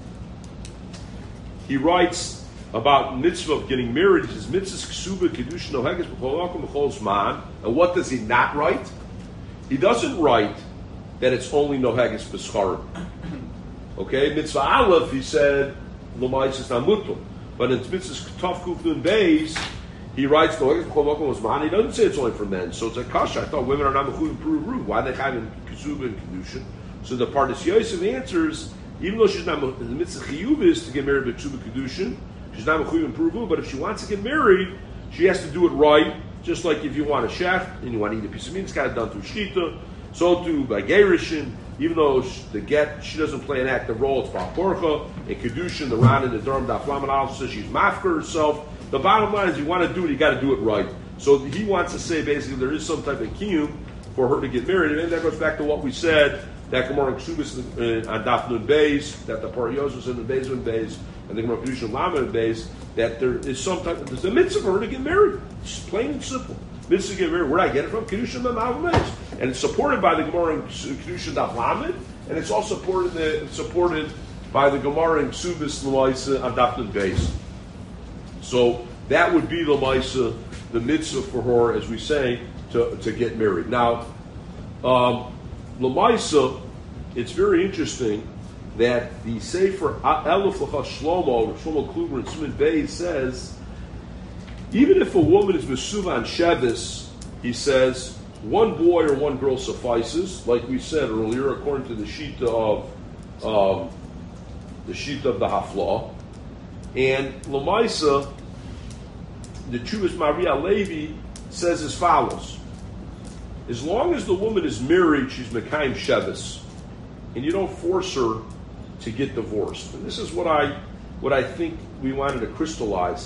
he writes about mitzvah of getting married. He says, Mitzvah Ksuba Kedushin Oheges B'chol Akum B'chol Zman. And what does he not write? He doesn't write that it's only Noheges B'scharim. Okay? Mitzvah Aleph, he said, L'mais is not mutul. But in Mitzvah Tov Kuf Nun Beis, he writes, he doesn't say it's only for men. So it's a kasha. I thought women are not mechuyim puru. Why they have in Ksuba and Kedushin? So the Pardes Yosef answers, even though she's not, the mitzvah chiyuv is to get married with Ksuba Kedushin, she's not mechuyim puru, but if she wants to get married, she has to do it right. Just like if you want a chef and you want to eat a piece of meat, it's got to be done through shita. So too by Gerishin, even though she doesn't play an active role, it's Ba'porcha. In Kedushin, the Ran and the Durham Daflaman also says she's mafker herself. The bottom line is, you want to do it, you got to do it right. So he wants to say basically there is some type of kiyum for her to get married, and that goes back to what we said that Gemara Ksubis on Daf Nun Beis, that the Pariyos was in the Beis Nun Beis, and the Gemara Kedushin Lama Nun Beis, that there is some type there's a mitzvah for her to get married. It's plain and simple. Mitzvah to get married. Where did I get it from? Kedushin Lama Beis, and it's supported by the Gemara Kedushin Daf Lamed, and it's also supported by the Gemara in Ksubis Lamaisa on Daf Nun Beis. So that would be the mitzvah for her, as we say, to get married. Now, Lamaisa, it's very interesting that the Sefer Eluf L'chas Shlomo Kluger and Siman Beis says, even if a woman is mesuva on Shevis, he says, one boy or one girl suffices, like we said earlier, according to the shita of the Haflah. And Lamaisa, the Chuvas Maria Levi says as follows: as long as the woman is married, she's Mekayim Shevis, and you don't force her to get divorced. And this is what I think we wanted to crystallize.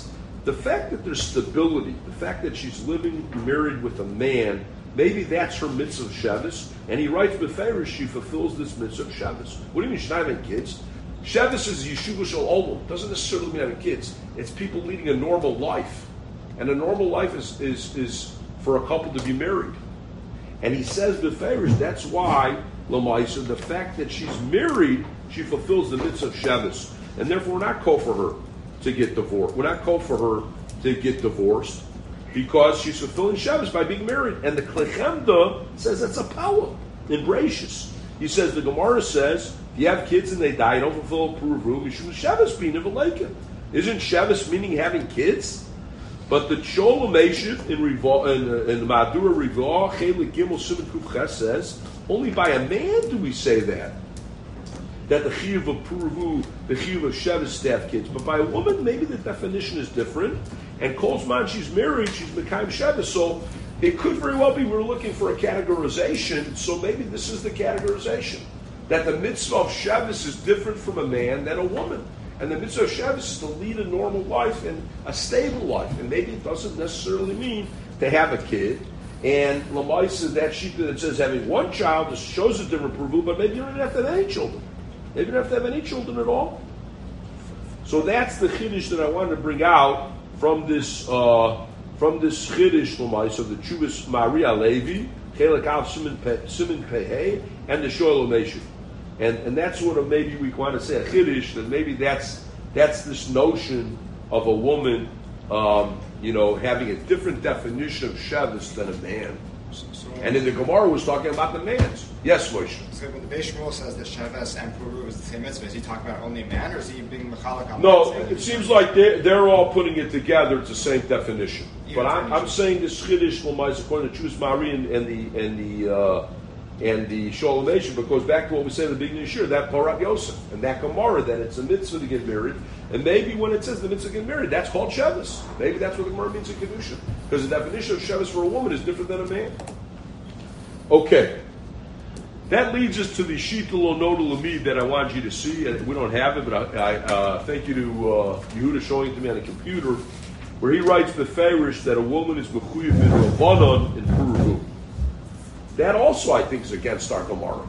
the fact that there's stability, the fact that she's living married with a man, maybe that's her mitzvah of Shabbos, and he writes beferish, she fulfills this mitzvah of Shabbos. What do you mean she's not having kids? Shabbos is Yeshuva Shel Olam. Doesn't necessarily mean having kids. It's people leading a normal life. And a normal life is for a couple to be married. And he says beferish, that's why, Lamaisa, the fact that she's married, she fulfills the mitzvah of Shabbos. And therefore we're not called for her to get divorced. We're not called for her to get divorced because she's fulfilling Shabbos by being married. And the Klechemda says that's a power in Bereshis. He says, the Gemara says, if you have kids and they die, don't fulfill Puruvu, Mishum Shabbos being Nevalekim. Isn't Shabbos meaning having kids? But the Sholem Meshiv in the Madura Rivah, Chelik Gimel Simon Kuf Ches says, only by a man do we say that the Chiyuv of Puruvu, the Chiyuv of Shabbos to have kids. But by a woman, maybe the definition is different. And Kolzman, she's married, she's Mekayim Shabbos. So it could very well be we're looking for a categorization. So maybe this is the categorization. That the mitzvah of Shabbos is different from a man than a woman. And the mitzvah of Shabbos is to lead a normal life and a stable life. And maybe it doesn't necessarily mean to have a kid. And Lamaisa, that sheet that says having one child just shows a different Puruvu, but maybe you don't have to have any children. Maybe you don't have to have any children at all. So that's the chiddush that I wanted to bring out from this chiddush, Lamaisa, the Chuvas Maria Levi, Chelek Av Siman Pehei, and the Shoel Nation. And that's sort of maybe we want to say a chiddush, that maybe that's this notion of a woman, having a different definition of Shabbos than a man. And in the Gemara was talking about the man's. Yes, Moshe. So when the Beis Shmuel says that Shabbos and Puruvu is the same mitzvah, is he talking about only a man, or is he being mechalek on? No, it seems like they're all putting it together. It's the same definition. But I'm saying this chiddush l'mayz according to Chus Mari and the Sholem Nation, because back to what we said at the beginning of the year, that Parat Yosef and that Gemara, that it's a mitzvah to get married, and maybe when it says the mitzvah to get married, that's called Shabbos. Maybe that's what the Gemara means in Kedusha, because the definition of Shabbos for a woman is different than a man. Okay, that leads us to the Shita Lo Noda Lamid that I wanted you to see. We don't have it, but I thank you to Yehuda showing it to me on the computer, where he writes beferish that a woman is mechuyev in Rabbanon in Puruvu. That also, I think, is against our Gemara.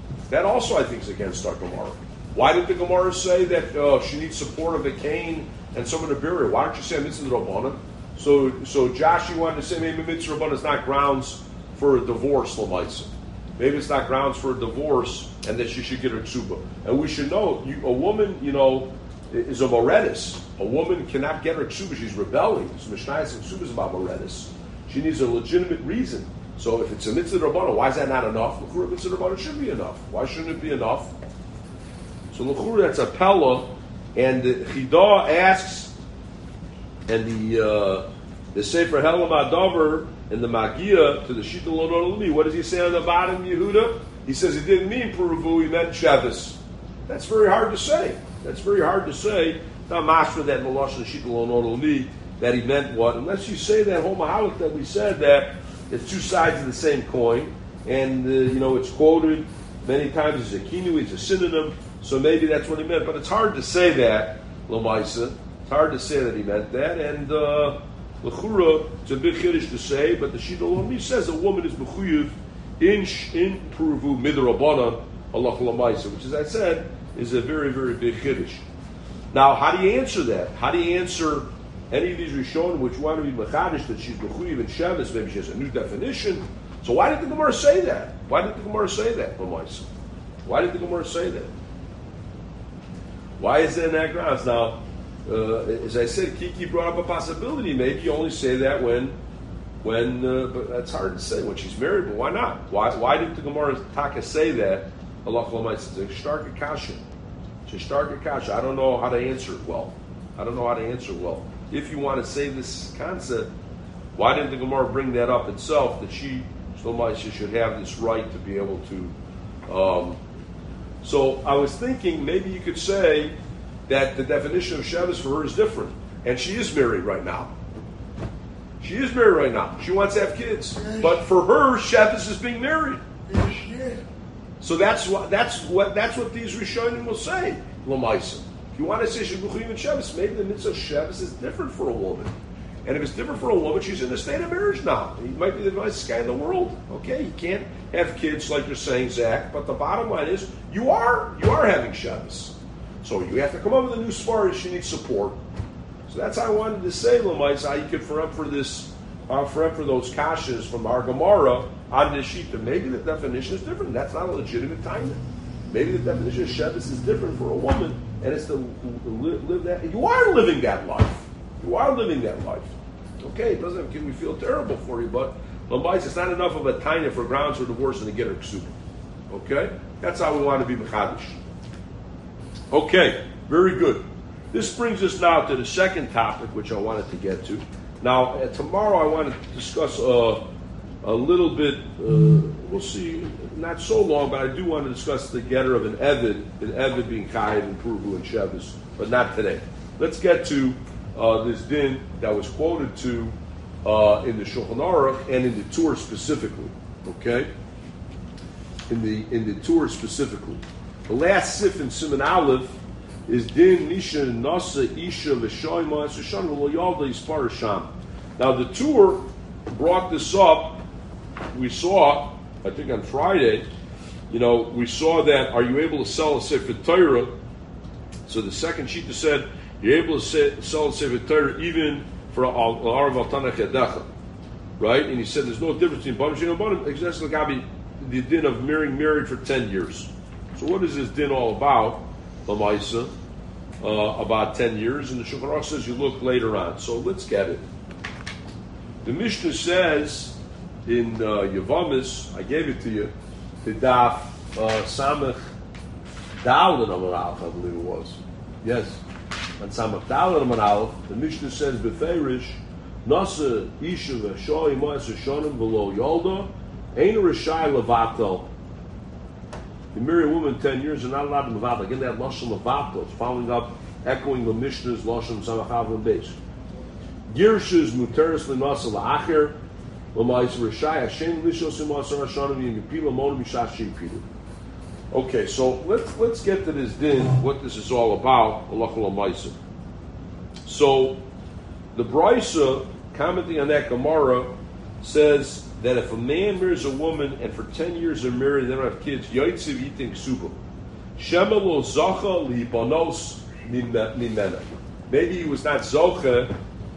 Why did the Gemara say that she needs support of a cane and someone to bury her? Why don't you say mitzvah Rabbanon? So Josh, you wanted to say maybe mitzvah Rabbanon is not grounds for a divorce, Lamaisa. Maybe it's not grounds for a divorce, and that she should get her ksuba. And we should know, a woman, is a moretis. A woman cannot get her ksuba. She's rebelling. So Mishnayos and ksuba is about moretis. She needs a legitimate reason. So if it's a mitzvah Rabbanon, why is that not enough? L'chura mitzvah Rabbanon should be enough. Why shouldn't it be enough? So l'chura, that's a pella, and the Chidah asks, and the Sefer Helam Adavar and the Magia to the Shita Lo Noda Lamid, what does he say on the bottom, Yehuda? He says he didn't mean Puruvu, he meant Shabbos. That's very hard to say. Not mashma that in the Lashon Shita Lo Noda Lamid that he meant what, unless you say that whole mahalik that we said that it's two sides of the same coin, and it's quoted many times as a kinu, it's a synonym, so maybe that's what he meant. But it's hard to say that, Lamaisa. It's hard to say that he meant that, and l'chura, it's a big chiddush to say, but the Shita Lo Lamid says a woman is mechuyev in Puruvu midrabanan Allah Lamaisa, which, as I said, is a very, very big chiddush. Now, how do you answer that? How do you answer any of these Rishonim which want to be mechadish that she's mechuyev in Shabbos? Maybe she has a new definition. So why did the Gemara say that? Lamaisa? Why did the Gemara say that? Why is there in that grounds? Now, as I said, Kiki brought up a possibility. Maybe you only say that when but that's hard to say when she's married. But why not? Why did the Gemara Taka say that? Allah Lamaisa, it's a stark akasha. I don't know how to answer it well. If you want to say this concept, why didn't the Gemara bring that up itself, that she should have this right to be able to... So I was thinking maybe you could say that the definition of Shabbos for her is different. And she is married right now. She wants to have kids. But for her, Shabbos is being married. So that's what these Rishonim will say, Lamaisa. If you want to say Shebuchim and Shabbos, maybe the mitzvah of Shabbos is different for a woman. And if it's different for a woman, she's in a state of marriage now. He might be the nicest guy in the world. Okay, you can't have kids like you're saying, Zach. But the bottom line is, you are having Shabbos. So you have to come up with a new svara. She needs support. So that's how I wanted to say, Lamais, how you could for this, for those kashas from our Gemara on this sheet. Maybe the definition is different. That's not a legitimate time. Maybe the definition of Shabbos is different for a woman, and it's to live that. You are living that life. You are living that life. Okay, it doesn't make me feel terrible for you, but Lamais, it's not enough of a tanya for grounds for divorce and to get her ksuba. Okay? That's how we want to be mechadish. Okay, very good. This brings us now to the second topic, which I wanted to get to. Now, tomorrow I want to discuss a little bit, we'll see, not so long, but I do want to discuss the getter of an Evid being Chayiv and Purvu and Shabbos, but not today. Let's get to this din that was quoted to in the Shulchan Aruch and in the Torah specifically. Okay? In the Torah specifically. The last sif in Siman Aleph is din Nisha Nasa Isha V'Shoyma Esushan V'Lo Yalda Yispar Sham. Now the Torah brought this up. We saw, I think on Friday, we saw that, are you able to sell a Sefer Torah? So the second shita said, you're able to sell a Sefer Torah even for Arav al Tanach Yadecha. Right? And he said there's no difference between Banim Shin and Banim, exactly like the din of married for 10 years. So what is this din all about, Lamaisa? About 10 years, and the Shulchan Aruch says you look later on. So let's get it. The Mishnah says in Yavamis, I gave it to you, the Daf Samach Daled Amar Aleph, I believe it was. Yes. On Samach Daled Amar Aleph, the Mishnah says, Beferish, Nasa Isha V'Shoy Ma'as Shonim V'Lo Yolda, Ein Rishai Levatel. You marry a woman 10 years, you're not allowed to Levatel. Again, that Lashon Levatel. It's following up, echoing the Mishnah's Lashon Samach Avon Beis. Girsh's Muteris L'Nasa L'Acher, Okay, so let's get to this din, what this is all about. So the Brisa, commenting on that Gemara, says that if a man marries a woman and for 10 years they're married and they don't have kids, Yaitziv eating ksuba. Shema lo zacha libanos mimena. Maybe he was not zocha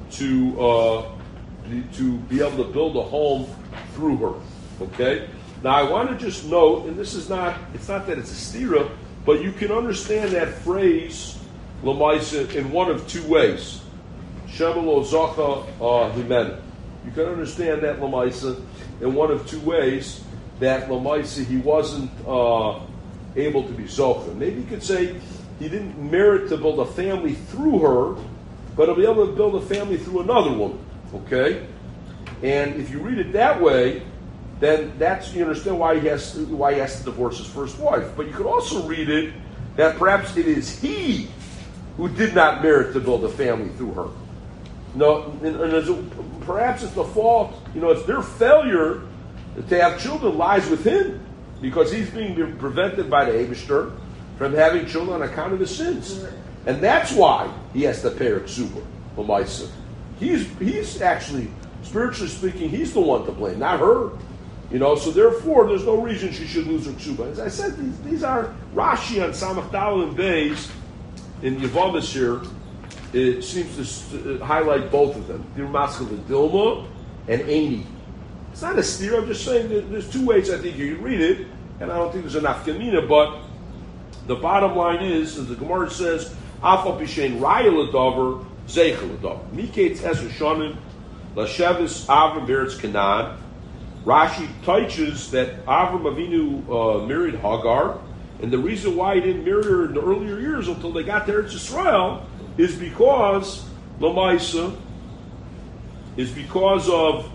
to be able to build a home through her. Okay? Now I want to just note, and it's not that it's a stira, but you can understand that phrase, Lamaisa, in one of two ways. Shema lo zacha himena. You can understand that Lamaisa in one of two ways, that Lamaisa he wasn't able to be zocha. Maybe you could say he didn't merit to build a family through her, but he'll be able to build a family through another woman. Okay? And if you read it that way, then you understand why he has to divorce his first wife. But you could also read it that perhaps it is he who did not merit to build a family through her. No, and perhaps it's the fault, it's their failure to have children lies with him, because he's being prevented by the Eibishter from having children on account of his sins. And that's why he has to pay her ksuba, L'maisa. He's actually, spiritually speaking, he's the one to blame, not her. So therefore, there's no reason she should lose her ksuba. As I said, these are Rashi on Samach Daled and Beis in Yavamis here. It seems to highlight both of them. Dirmaskal Dilma and Aini. It's not a steer, I'm just saying that there's two ways I think you can read it, and I don't think there's enough kamina, but the bottom line is, as the Gemara says, Afal Pishain Raya L'Dover, Zeichel L'Dover. Miketz Ezer Shonim, Lashevis Avram Beretz Canaan. Rashi teaches that Avram Avinu married Hagar, and the reason why he didn't marry her in the earlier years until they got to Eretz Yisrael is because Lamaisa is because of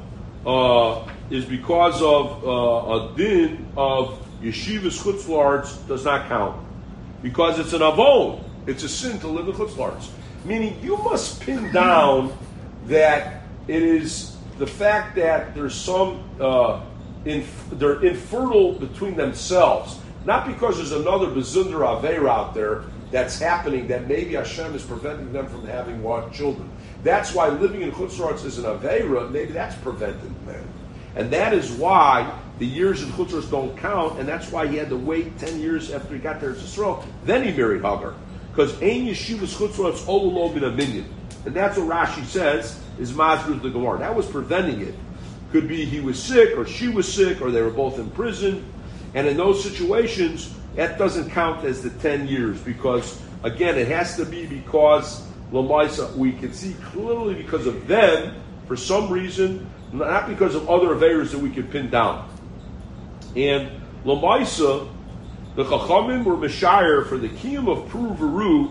a din of yeshivas chutzlarts does not count, because it's an avon, it's a sin to live in chutzlarts. Meaning you must pin down that it is the fact that there's some they're infertile between themselves, not because there's another bezunder aveira out there that's happening that maybe Hashem is preventing them from having children. That's why living in Chutz La'aretz is an Aveira. Maybe that's preventing them. And that is why the years in Chutz La'aretz don't count, and that's why he had to wait 10 years after he got there to Israel. Then he married Hagar. Because Ein Yeshivas Chutz La'aretz Ololo Min Minyan. And that's what Rashi says is Masber the Gemara. That was preventing it. Could be he was sick, or she was sick, or they were both in prison. And in those situations, that doesn't count as the 10 years. Because, again, it has to be because Lamaisa, we can see clearly because of them, for some reason, not because of other Averas that we could pin down. And Lamaisa, the Chachamim were Meshayar for the Kiyum of Pruruvu.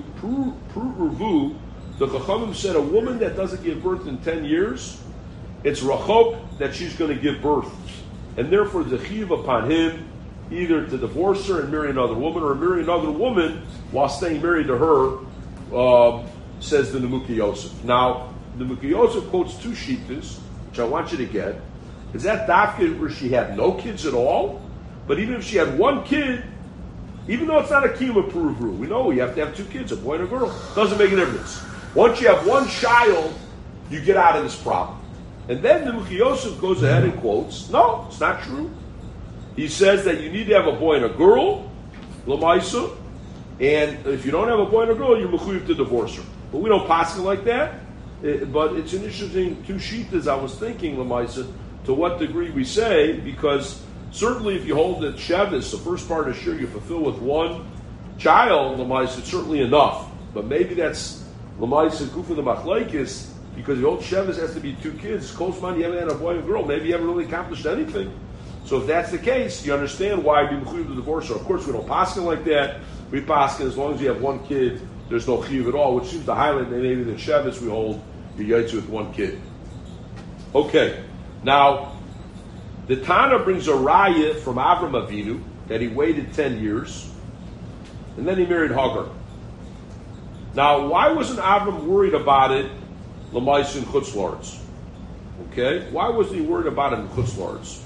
The Chachamim said a woman that doesn't give birth in 10 years, it's Rachok that she's going to give birth. And therefore, the Chiv upon him, either to divorce her and marry another woman, or marry another woman while staying married to her, says the Nemuki Yosef. Now, the Nemuki Yosef quotes two shittas, which I want you to get. Is that Dafka where she had no kids at all? But even if she had one kid, even though it's not a kiyum puruvru, we know you have to have two kids, a boy and a girl. Doesn't make a difference. Once you have one child, you get out of this problem. And then the Nemuki Yosef goes ahead and quotes, no, it's not true. He says that you need to have a boy and a girl, Lamaisa, and if you don't have a boy and a girl, you're mechuyev to divorce her. But we don't pass it like that. But it's an interesting two shittas. I was thinking, Lamaisa, to what degree we say, because certainly if you hold that Shevis, the first part of Shir, you fulfill with one child, Lamaisa, it's certainly enough. But maybe that's Lamaisa Kufa the Machlaikis, because the old Shevis has to be two kids. Kosman, you haven't had a boy and a girl. Maybe you haven't really accomplished anything. So if that's the case, you understand why we mechuyev to divorce her. Of course, we don't pass it like that. We pass it as long as you have one kid, there's no chiyuv at all, which seems to highlight that maybe the Shevis we hold you're yaitzu with one kid. Okay, now the Tana brings a raya from Avram Avinu that he waited 10 years, and then he married Hagar. Now, why wasn't Avram worried about it, L'maisa in Chutz La'aretz? Okay, why wasn't he worried about it in Chutz La'aretz?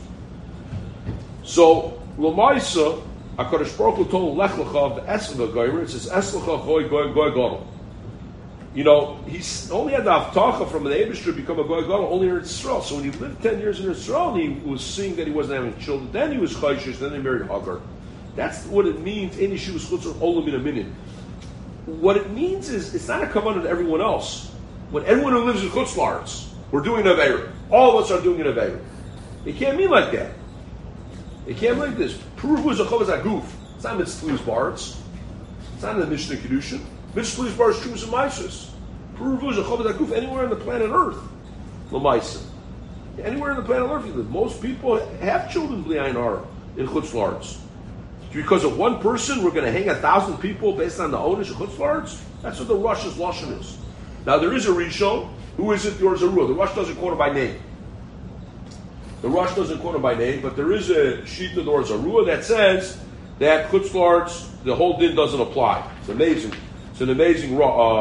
So, L'maisa, HaKadosh Baruch Hu told Lech Lecha of Eslecha Goymer, it says Eslecha Goy Gadol. You know, he only had the Avtacha from the Eibush to become a Goy Gadol only in Israel. So when he lived 10 years in Israel, and he was seeing that he wasn't having children, then he was Chayshish, then he married Hagar. That's what it means, Ein Yeshivas Chutz La'aretz Olam Min Minyan. What it means is, it's not a kavanah to everyone else. When everyone who lives in Chutz La'aretz, we're doing an Aveira. All of us are doing an Aveira. It can't mean like that. It can't be like this. Puruvu is a chavaz aguf. It's not mitzvah baritz. It's not in the Mishnah Kedushin. Mitzvah baritz true and maisus. Puruvu is a chavaz aguf anywhere on the planet Earth. L'maisa. Anywhere on the planet Earth you live. Most people have children b'li ayin hara in Chutz La'aretz. Because of one person, we're going to hang 1,000 people based on the onus of Chutz La'aretz? That's what the Rosh's Lashon is. Now there is a Rishon. Who is it? The Orzarua. The Rosh doesn't quote it by name. The Rosh doesn't quote it by name, but there is a sheet of the Orzarua that says that Chutz La'aretz, the whole din doesn't apply. It's amazing. It's an amazing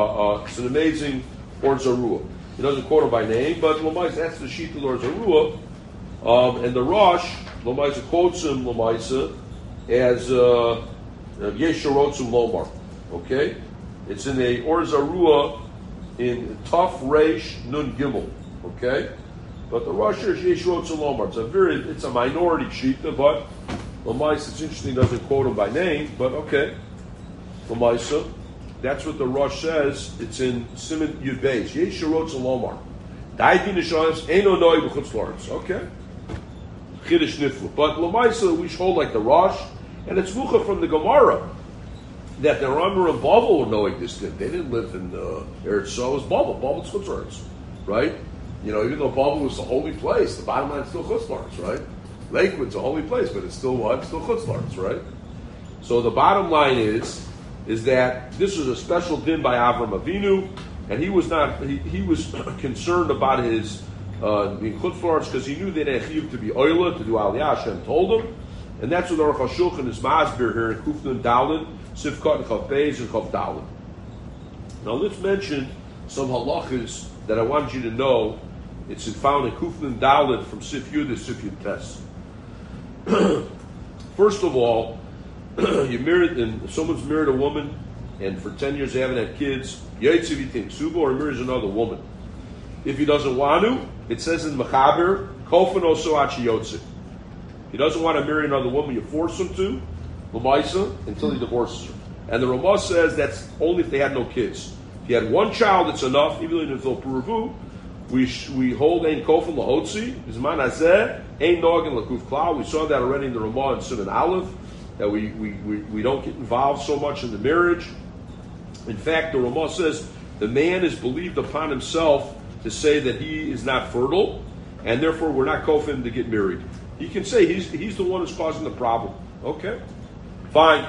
Orzarua. He doesn't quote it by name, but Lamaisa, that's the sheet of the Orzarua. And the Rosh, Lamaisa quotes him, Lamaisa, as Yesharotzum Lomar. Okay? It's in a Orzarua in Taf Reish Nun Gimel. Okay? But the Rosh is Yesharotzum Lomar. It's a minority shita, but Lamaisa, it's interesting, doesn't quote him by name, but okay. Lamaisa, that's what the Rosh says. It's in Siman Yud Beis. Yesharotzum Lomar. Daiti Nishanis Eino Noi B'Chutz La'aretz. Okay? Chiddush Niflu. But Lamaisa, we should hold like the Rosh. And it's Mucha from the Gemara that the Ramah and Bavel were knowing this thing. They didn't live in Eretz, so it was Bavel. Bavel's Chutz La'aretz, right? You know, even though Bavel was the holy place, the bottom line is still Chutz La'aretz, right? Lakewood's a holy place, but it's still what? It's still Chutz La'aretz, right? So the bottom line is that this was a special din by Avram Avinu, and he was concerned about his being Chutz La'aretz because he knew that Echiv to be Oila, to do Aliyah, Hashem told him. And that's what the Aruch HaShulchan is masbir here in Kufnun Dalin, Sifkat and Chav Beis and Chav Dalin. Now let's mention some halachas that I want you to know. It's found in Kufnun Dalin from Sif Yud to Sif Yud Tes. First of all, someone's married a woman and for 10 years they haven't had kids, Yaitziv Yitin Ksuba, or he marries another woman. If he doesn't want to, it says in Mechaber, Kofan Oso Achi Yotze. He doesn't want to marry another woman, you force him to, Lamaisa, until he divorces her. And the Ramah says that's only if they had no kids. If he had one child, it's enough, even if they'll Peruvu. We hold Ein Kofan Lahotzi, Zman Hazeh, Ein Nogan Lakuf Klau. We saw that already in the Ramah and Simon Aleph, that we don't get involved so much in the marriage. In fact, the Ramah says the man is believed upon himself to say that he is not fertile, and therefore we're not kofim to get married. He can say he's the one who's causing the problem. Okay, fine.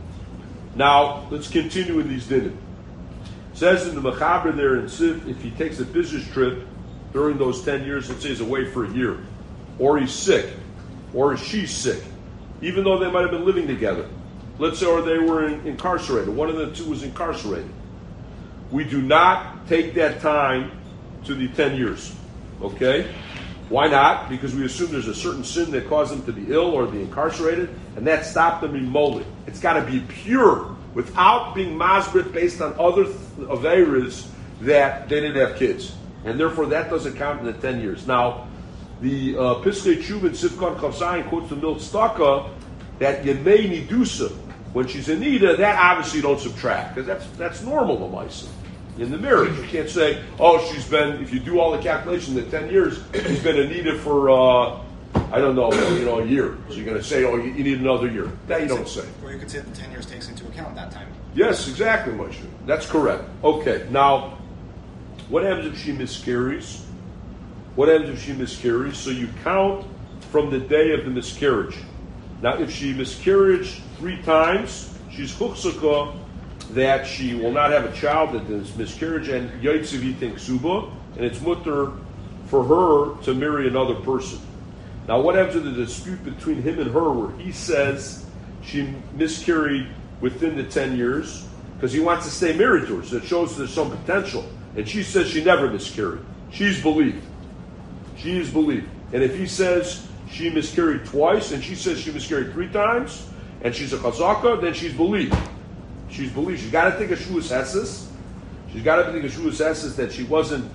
Now let's continue with these dinim. It says in the Mechaber there in Siv, if he takes a business trip during those 10 years, let's say he's away for a year, or he's sick, or she's sick, even though they might have been living together. Let's say, or they were incarcerated. One of the two was incarcerated. We do not take that time to the 10 years. Okay? Why not? Because we assume there's a certain sin that caused them to be ill or be incarcerated, and that stopped them in moly. It's got to be pure, without being masbrit based on other aveiras that they didn't have kids. And therefore that doesn't count in the 10 years. Now, the Piskei Tshuva Sifkon Chavzayin quotes the Milt Staka that Yemei Nidusa, when she's in Nida, that obviously you don't subtract, because that's normal to Maisa. In the marriage, you can't say, oh, she's been, if you do all the calculations in 10 years, she's been in Nida for, I don't know, a year. So you're going to say, oh, you need another year. That you don't say. Or you could say the 10 years takes into account that time. Yes, exactly, Moshe. That's correct. Okay, now, what happens if she miscarries? What happens if she miscarries? So you count from the day of the miscarriage. Now, if she miscarried 3 times, she's chuksaka that she will not have a child that is miscarriage, and yaitziv yitin ksuba, and it's mutter for her to marry another person. Now, what happens in the dispute between him and her, where he says she miscarried within the 10 years because he wants to stay married to her, so it shows there's some potential, and she says she never miscarried. She's believed. She is believed. And if he says she miscarried twice, and she says she miscarried 3 times, and she's a chazaka, then she's believed. She's believed. She's got to think of Shuas Hesses. She's got to think of Shuas Hesses that she wasn't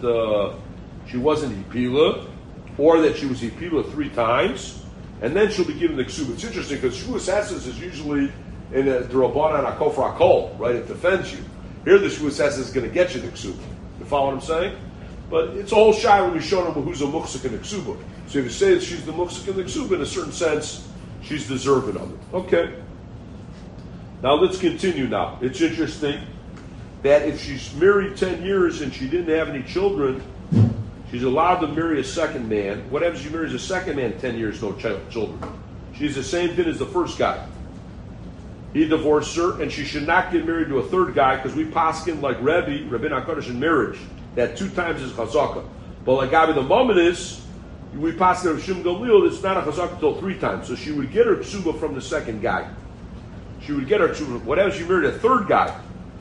Hipila, or that she was Hipila 3 times, and then she'll be given the Ksuba. It's interesting because Shuas Hesses is usually in a D'Rabbanan Akofra Akol, right? It defends you. Here the Shuas Hesses is going to get you the Ksuba. You follow what I'm saying? But it's a whole shy when we show them who's a Muksik and a Ksuba. So if you say that she's the Muksik and the Ksuba, in a certain sense, she's deserving of it. Okay. Now let's continue now. It's interesting that if she's married 10 years and she didn't have any children, she's allowed to marry a second man. What happens if she marries a second man 10 years, no children? She's the same thing as the first guy. He divorced her, and she should not get married to a third guy, because we paskin like Rabbi HaKadosh in marriage, that 2 times is chazaka. But like Gabi the moment is, we paskin of Shim Gamliel, it's not a chazaka until 3 times. So she would get her ksuba from the second guy. She would get her ksuba. What happens if she married a third guy?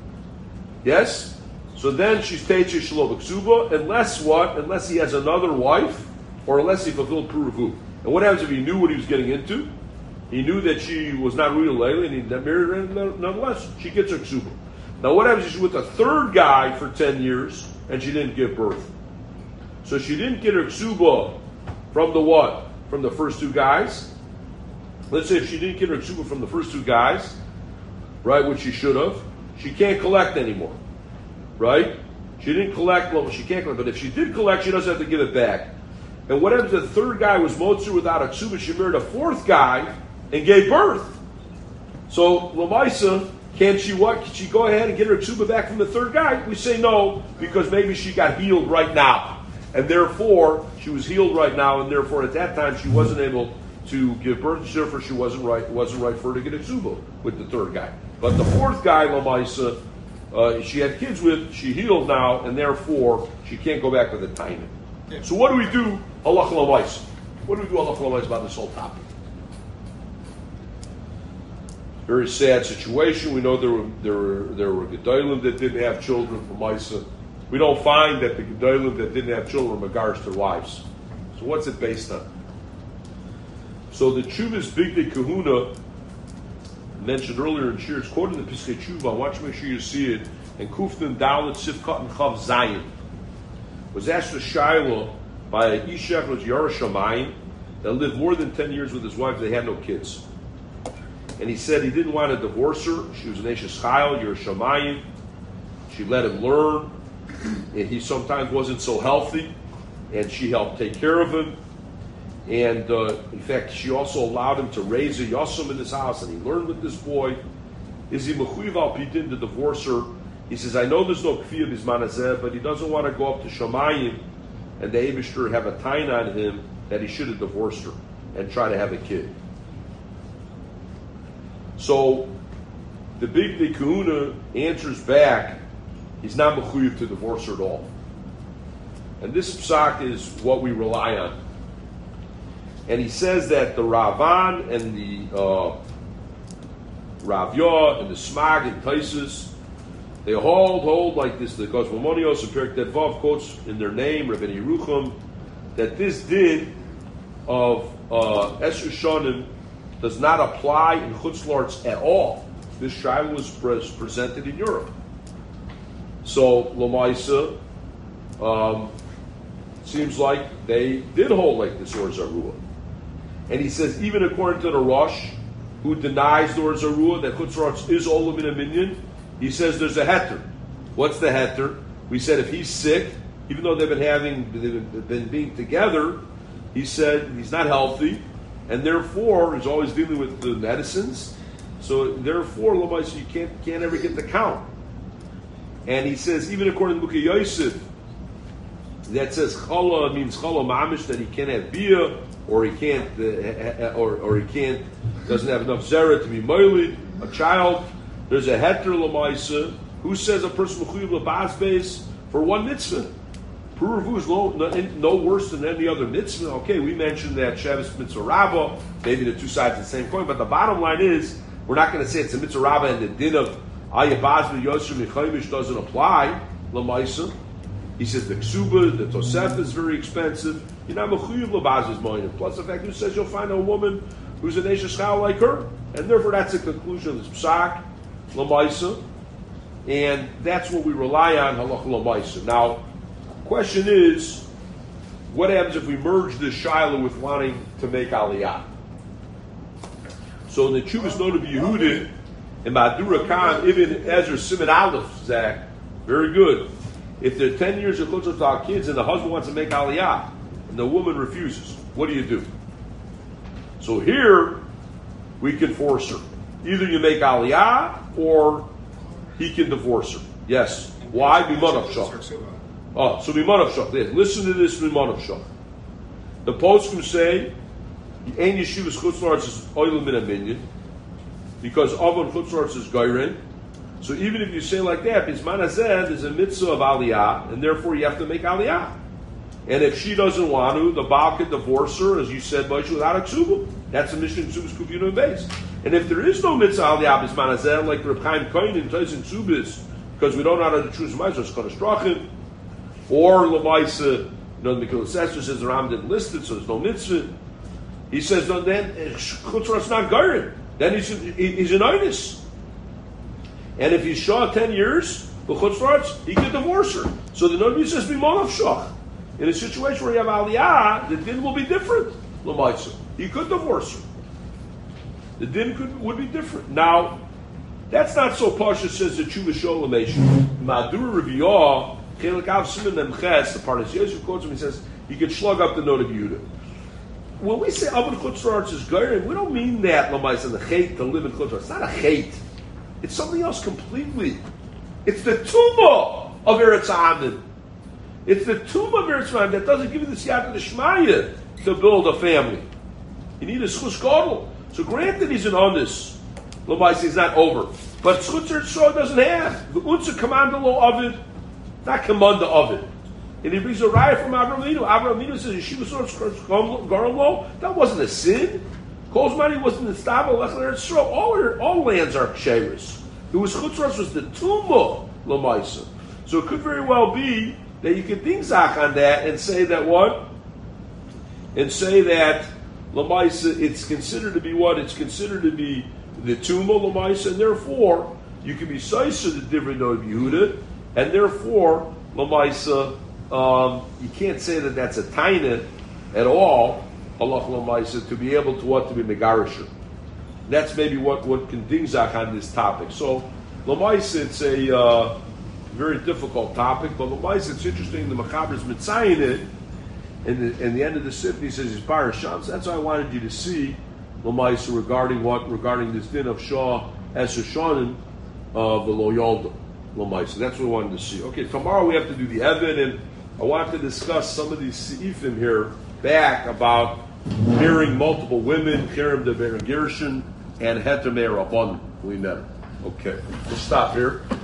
Yes? So then she's teitche shelo b'ksuba, unless what? Unless he has another wife, or unless he fulfilled puruvu. And what happens if he knew what he was getting into? He knew that she was not real Layla, and he married her nonetheless. She gets her ksuba. Now what happens if she's with a third guy for 10 years, and she didn't give birth? So she didn't get her ksuba from the what? From the first 2 guys. Let's say if she didn't get her ksuba from the first 2 guys, right, which she should have, she can't collect anymore. Right? She didn't collect, well, she can't collect, but if she did collect, she doesn't have to give it back. And what happens if the third guy was motzer without a ksuba? She married a 4th guy and gave birth. So, Lamaisa, can she what? Can she go ahead and get her ksuba back from the third guy? We say no, because maybe she got healed right now. And therefore, she was healed right now, and therefore at that time she wasn't able to give birth, therefore she wasn't right for her to get a ksuba with the third guy. But the 4th guy, Lamaisa, she had kids with, she healed now, and therefore she can't go back to the timing. Yeah. So what do we do, halach l'mais? What do we do, halach l'mais, about this whole topic? Very sad situation. We know there were gedolim that didn't have children from Maisa. We don't find that the gedolim that didn't have children regards their wives. So what's it based on? So the Chuvas Bigdei Kahuna, mentioned earlier in Shir. It's quoted in the Piskei Tshuva. I want you to make sure you see it. And Kuftin Dalet Sifkat and Chav Zayin was asked a Shiloh by a Ishach who was Yerushalayim that lived more than 10 years with his wife. They had no kids. And he said he didn't want to divorce her. She was an Eshes Chayil, Yerushalayim. She let him learn. And he sometimes wasn't so healthy. And she helped take care of him. And in fact, she also allowed him to raise a Yosem in his house. And he learned with this boy. Is he mechuyev al pidin to divorce her? He says, I know there's no kfiyah bisman hazeh, but he doesn't want to go up to Shamayim and the Eibishter have a taina on him that he should have divorced her and try to have a kid. So the big kahuna answers back, he's not mechuyev to divorce her at all. And this psak is what we rely on. And he says that the Ravan and the Rav Yah and the Smag and Taisus, they hold like this. The Kosmomonios and Perek Vav quotes in their name, Rabbi Yerucham, that this din of Esher Shonim does not apply in Chutz La'aretz at all. This shiloh was presented in Europe. So Lamaisa, seems like they did hold like this Or Zarua. And he says, even according to the Rosh, who denies the Or Zarua, that Chutz La'aretz is Olam in a minyan, he says there's a heter. What's the heter? We said if he's sick, even though they've been being together, he said he's not healthy, and therefore he's always dealing with the medicines. So therefore, you can't ever get the count. And he says even according to Luka Yosef, that says chala means chala mamish, that he can't have bia, or he can't, doesn't have enough zera to be moilid, a child. There's a heter l'maisa who says a person mechuyev l'basbeis for one mitzvah. Puravu is no worse than any other mitzvah. Okay, we mentioned that Shabbos mitzvah rabbah, maybe the two sides of the same coin, but the bottom line is we're not going to say it's a mitzvah rabbah and the din of ayabazbe yosher michaymish doesn't apply l'maisa. He says the ksuba, the tosef is very expensive. You're not mechuyev l'basbeis moinim. Plus the fact who says you'll find a woman who's an Eshes Chayil like her, and therefore that's the conclusion of this psak. L'maisa, and that's what we rely on, halacha l'maisa. Now, question is, what happens if we merge this shiloh with wanting to make aliyah? So in the Chuvas Noda B'Yehuda, in Madura Khan, Ibn Ezra Siman Aleph, Zach, very good. If they're 10 years of chutzah to our kids and the husband wants to make aliyah, and the woman refuses, what do? So here, we can force her. Either you make aliyah, or he can divorce her. Yes. Why? B'manav shach. Oh, so b'manav shach. Listen to this b'manav shach. The poskim say, Ein yeshivas Chutz La'aretz is oilam min a minyan, because Avon Chutz La'aretz is geirin. So even if you say like that, Bisman hazeh, there's a mitzvah of aliyah, and therefore you have to make aliyah. And if she doesn't want to, the Baal can divorce her, as you said, Moshe, without a ksuba. That's a mission in Ksubas Kufiyun base. And if there is no mitzvah aliyah bisman hazeh, like Reb Chaim Kohen in Tyson Ksubas, because we don't know how to choose mitzvah, it's going to strachim, or lemaisa, the Mikkel Sester says the Ram didn't list it, so there's no mitzvah. He says, no, then Chutz La'aretz not geirin. Then he's an oinus. And if he's shah 10 years, the Chutz La'aretz, he can divorce her. So the Nabi says, b'manav shach. In a situation where you have aliyah, the din will be different. L'maisa, he could divorce her. The din would be different. Now, that's not so pasha, says the Tshuva Sholem. Madura Rabbi Yah, Chelik Av Siman Memches, the part of Yosef quotes him, he says, you could slug up the note of Yehuda. When we say Avon Chutz La'aretz is geirin, we don't mean that, l'maisa, the chait to live in Chutz La'aretz. It's not a chait. It's something else completely. It's the tumah of Eretz Amin. It's the tumah of Eretz Amin that doesn't give you the siyata d'shmaya to build a family. You need a schus gadol. So granted he's an honest. L'maisa, he's not over. But schutz Eretz doesn't have. The unsa commanda lo of it, not commanda of it. And he brings a raya from Avraham Avinu. Avraham Avinu says, Yeshiva Sorts Garam Lo, that wasn't a sin. Kolzmani wasn't the Staba, Lechler Eretz. All lands are ksheris. It was Chutz La'aretz was the tumah l'maisa. So it could very well be that you could think zach on that and say that what? And say that l'maisa, it's considered to be what? It's considered to be the Tuma Lamaisa, and therefore you can be Saisa the different of Yehuda, and therefore Lamaisa, you can't say that that's a Taina at all, Allah Lamaisa, to be able to be Megarisher. That's maybe what can dingzach on this topic. So Lamaisa, it's a very difficult topic, but Lamaisa, it's interesting, the Machaber's mitzayin it, and the end of the Sifni he says he's Parasham, so that's why I wanted you to see Lamaisa regarding this din of Shah as Hashanim of the Lo Yolda Lamaisa. That's what I wanted to see. Okay, tomorrow we have to do the Evan, and I want to discuss some of these Seifim here back about marrying multiple women, Kerem de Beregirshin, and Heter Meir Rabban. We met. Okay, we'll stop here.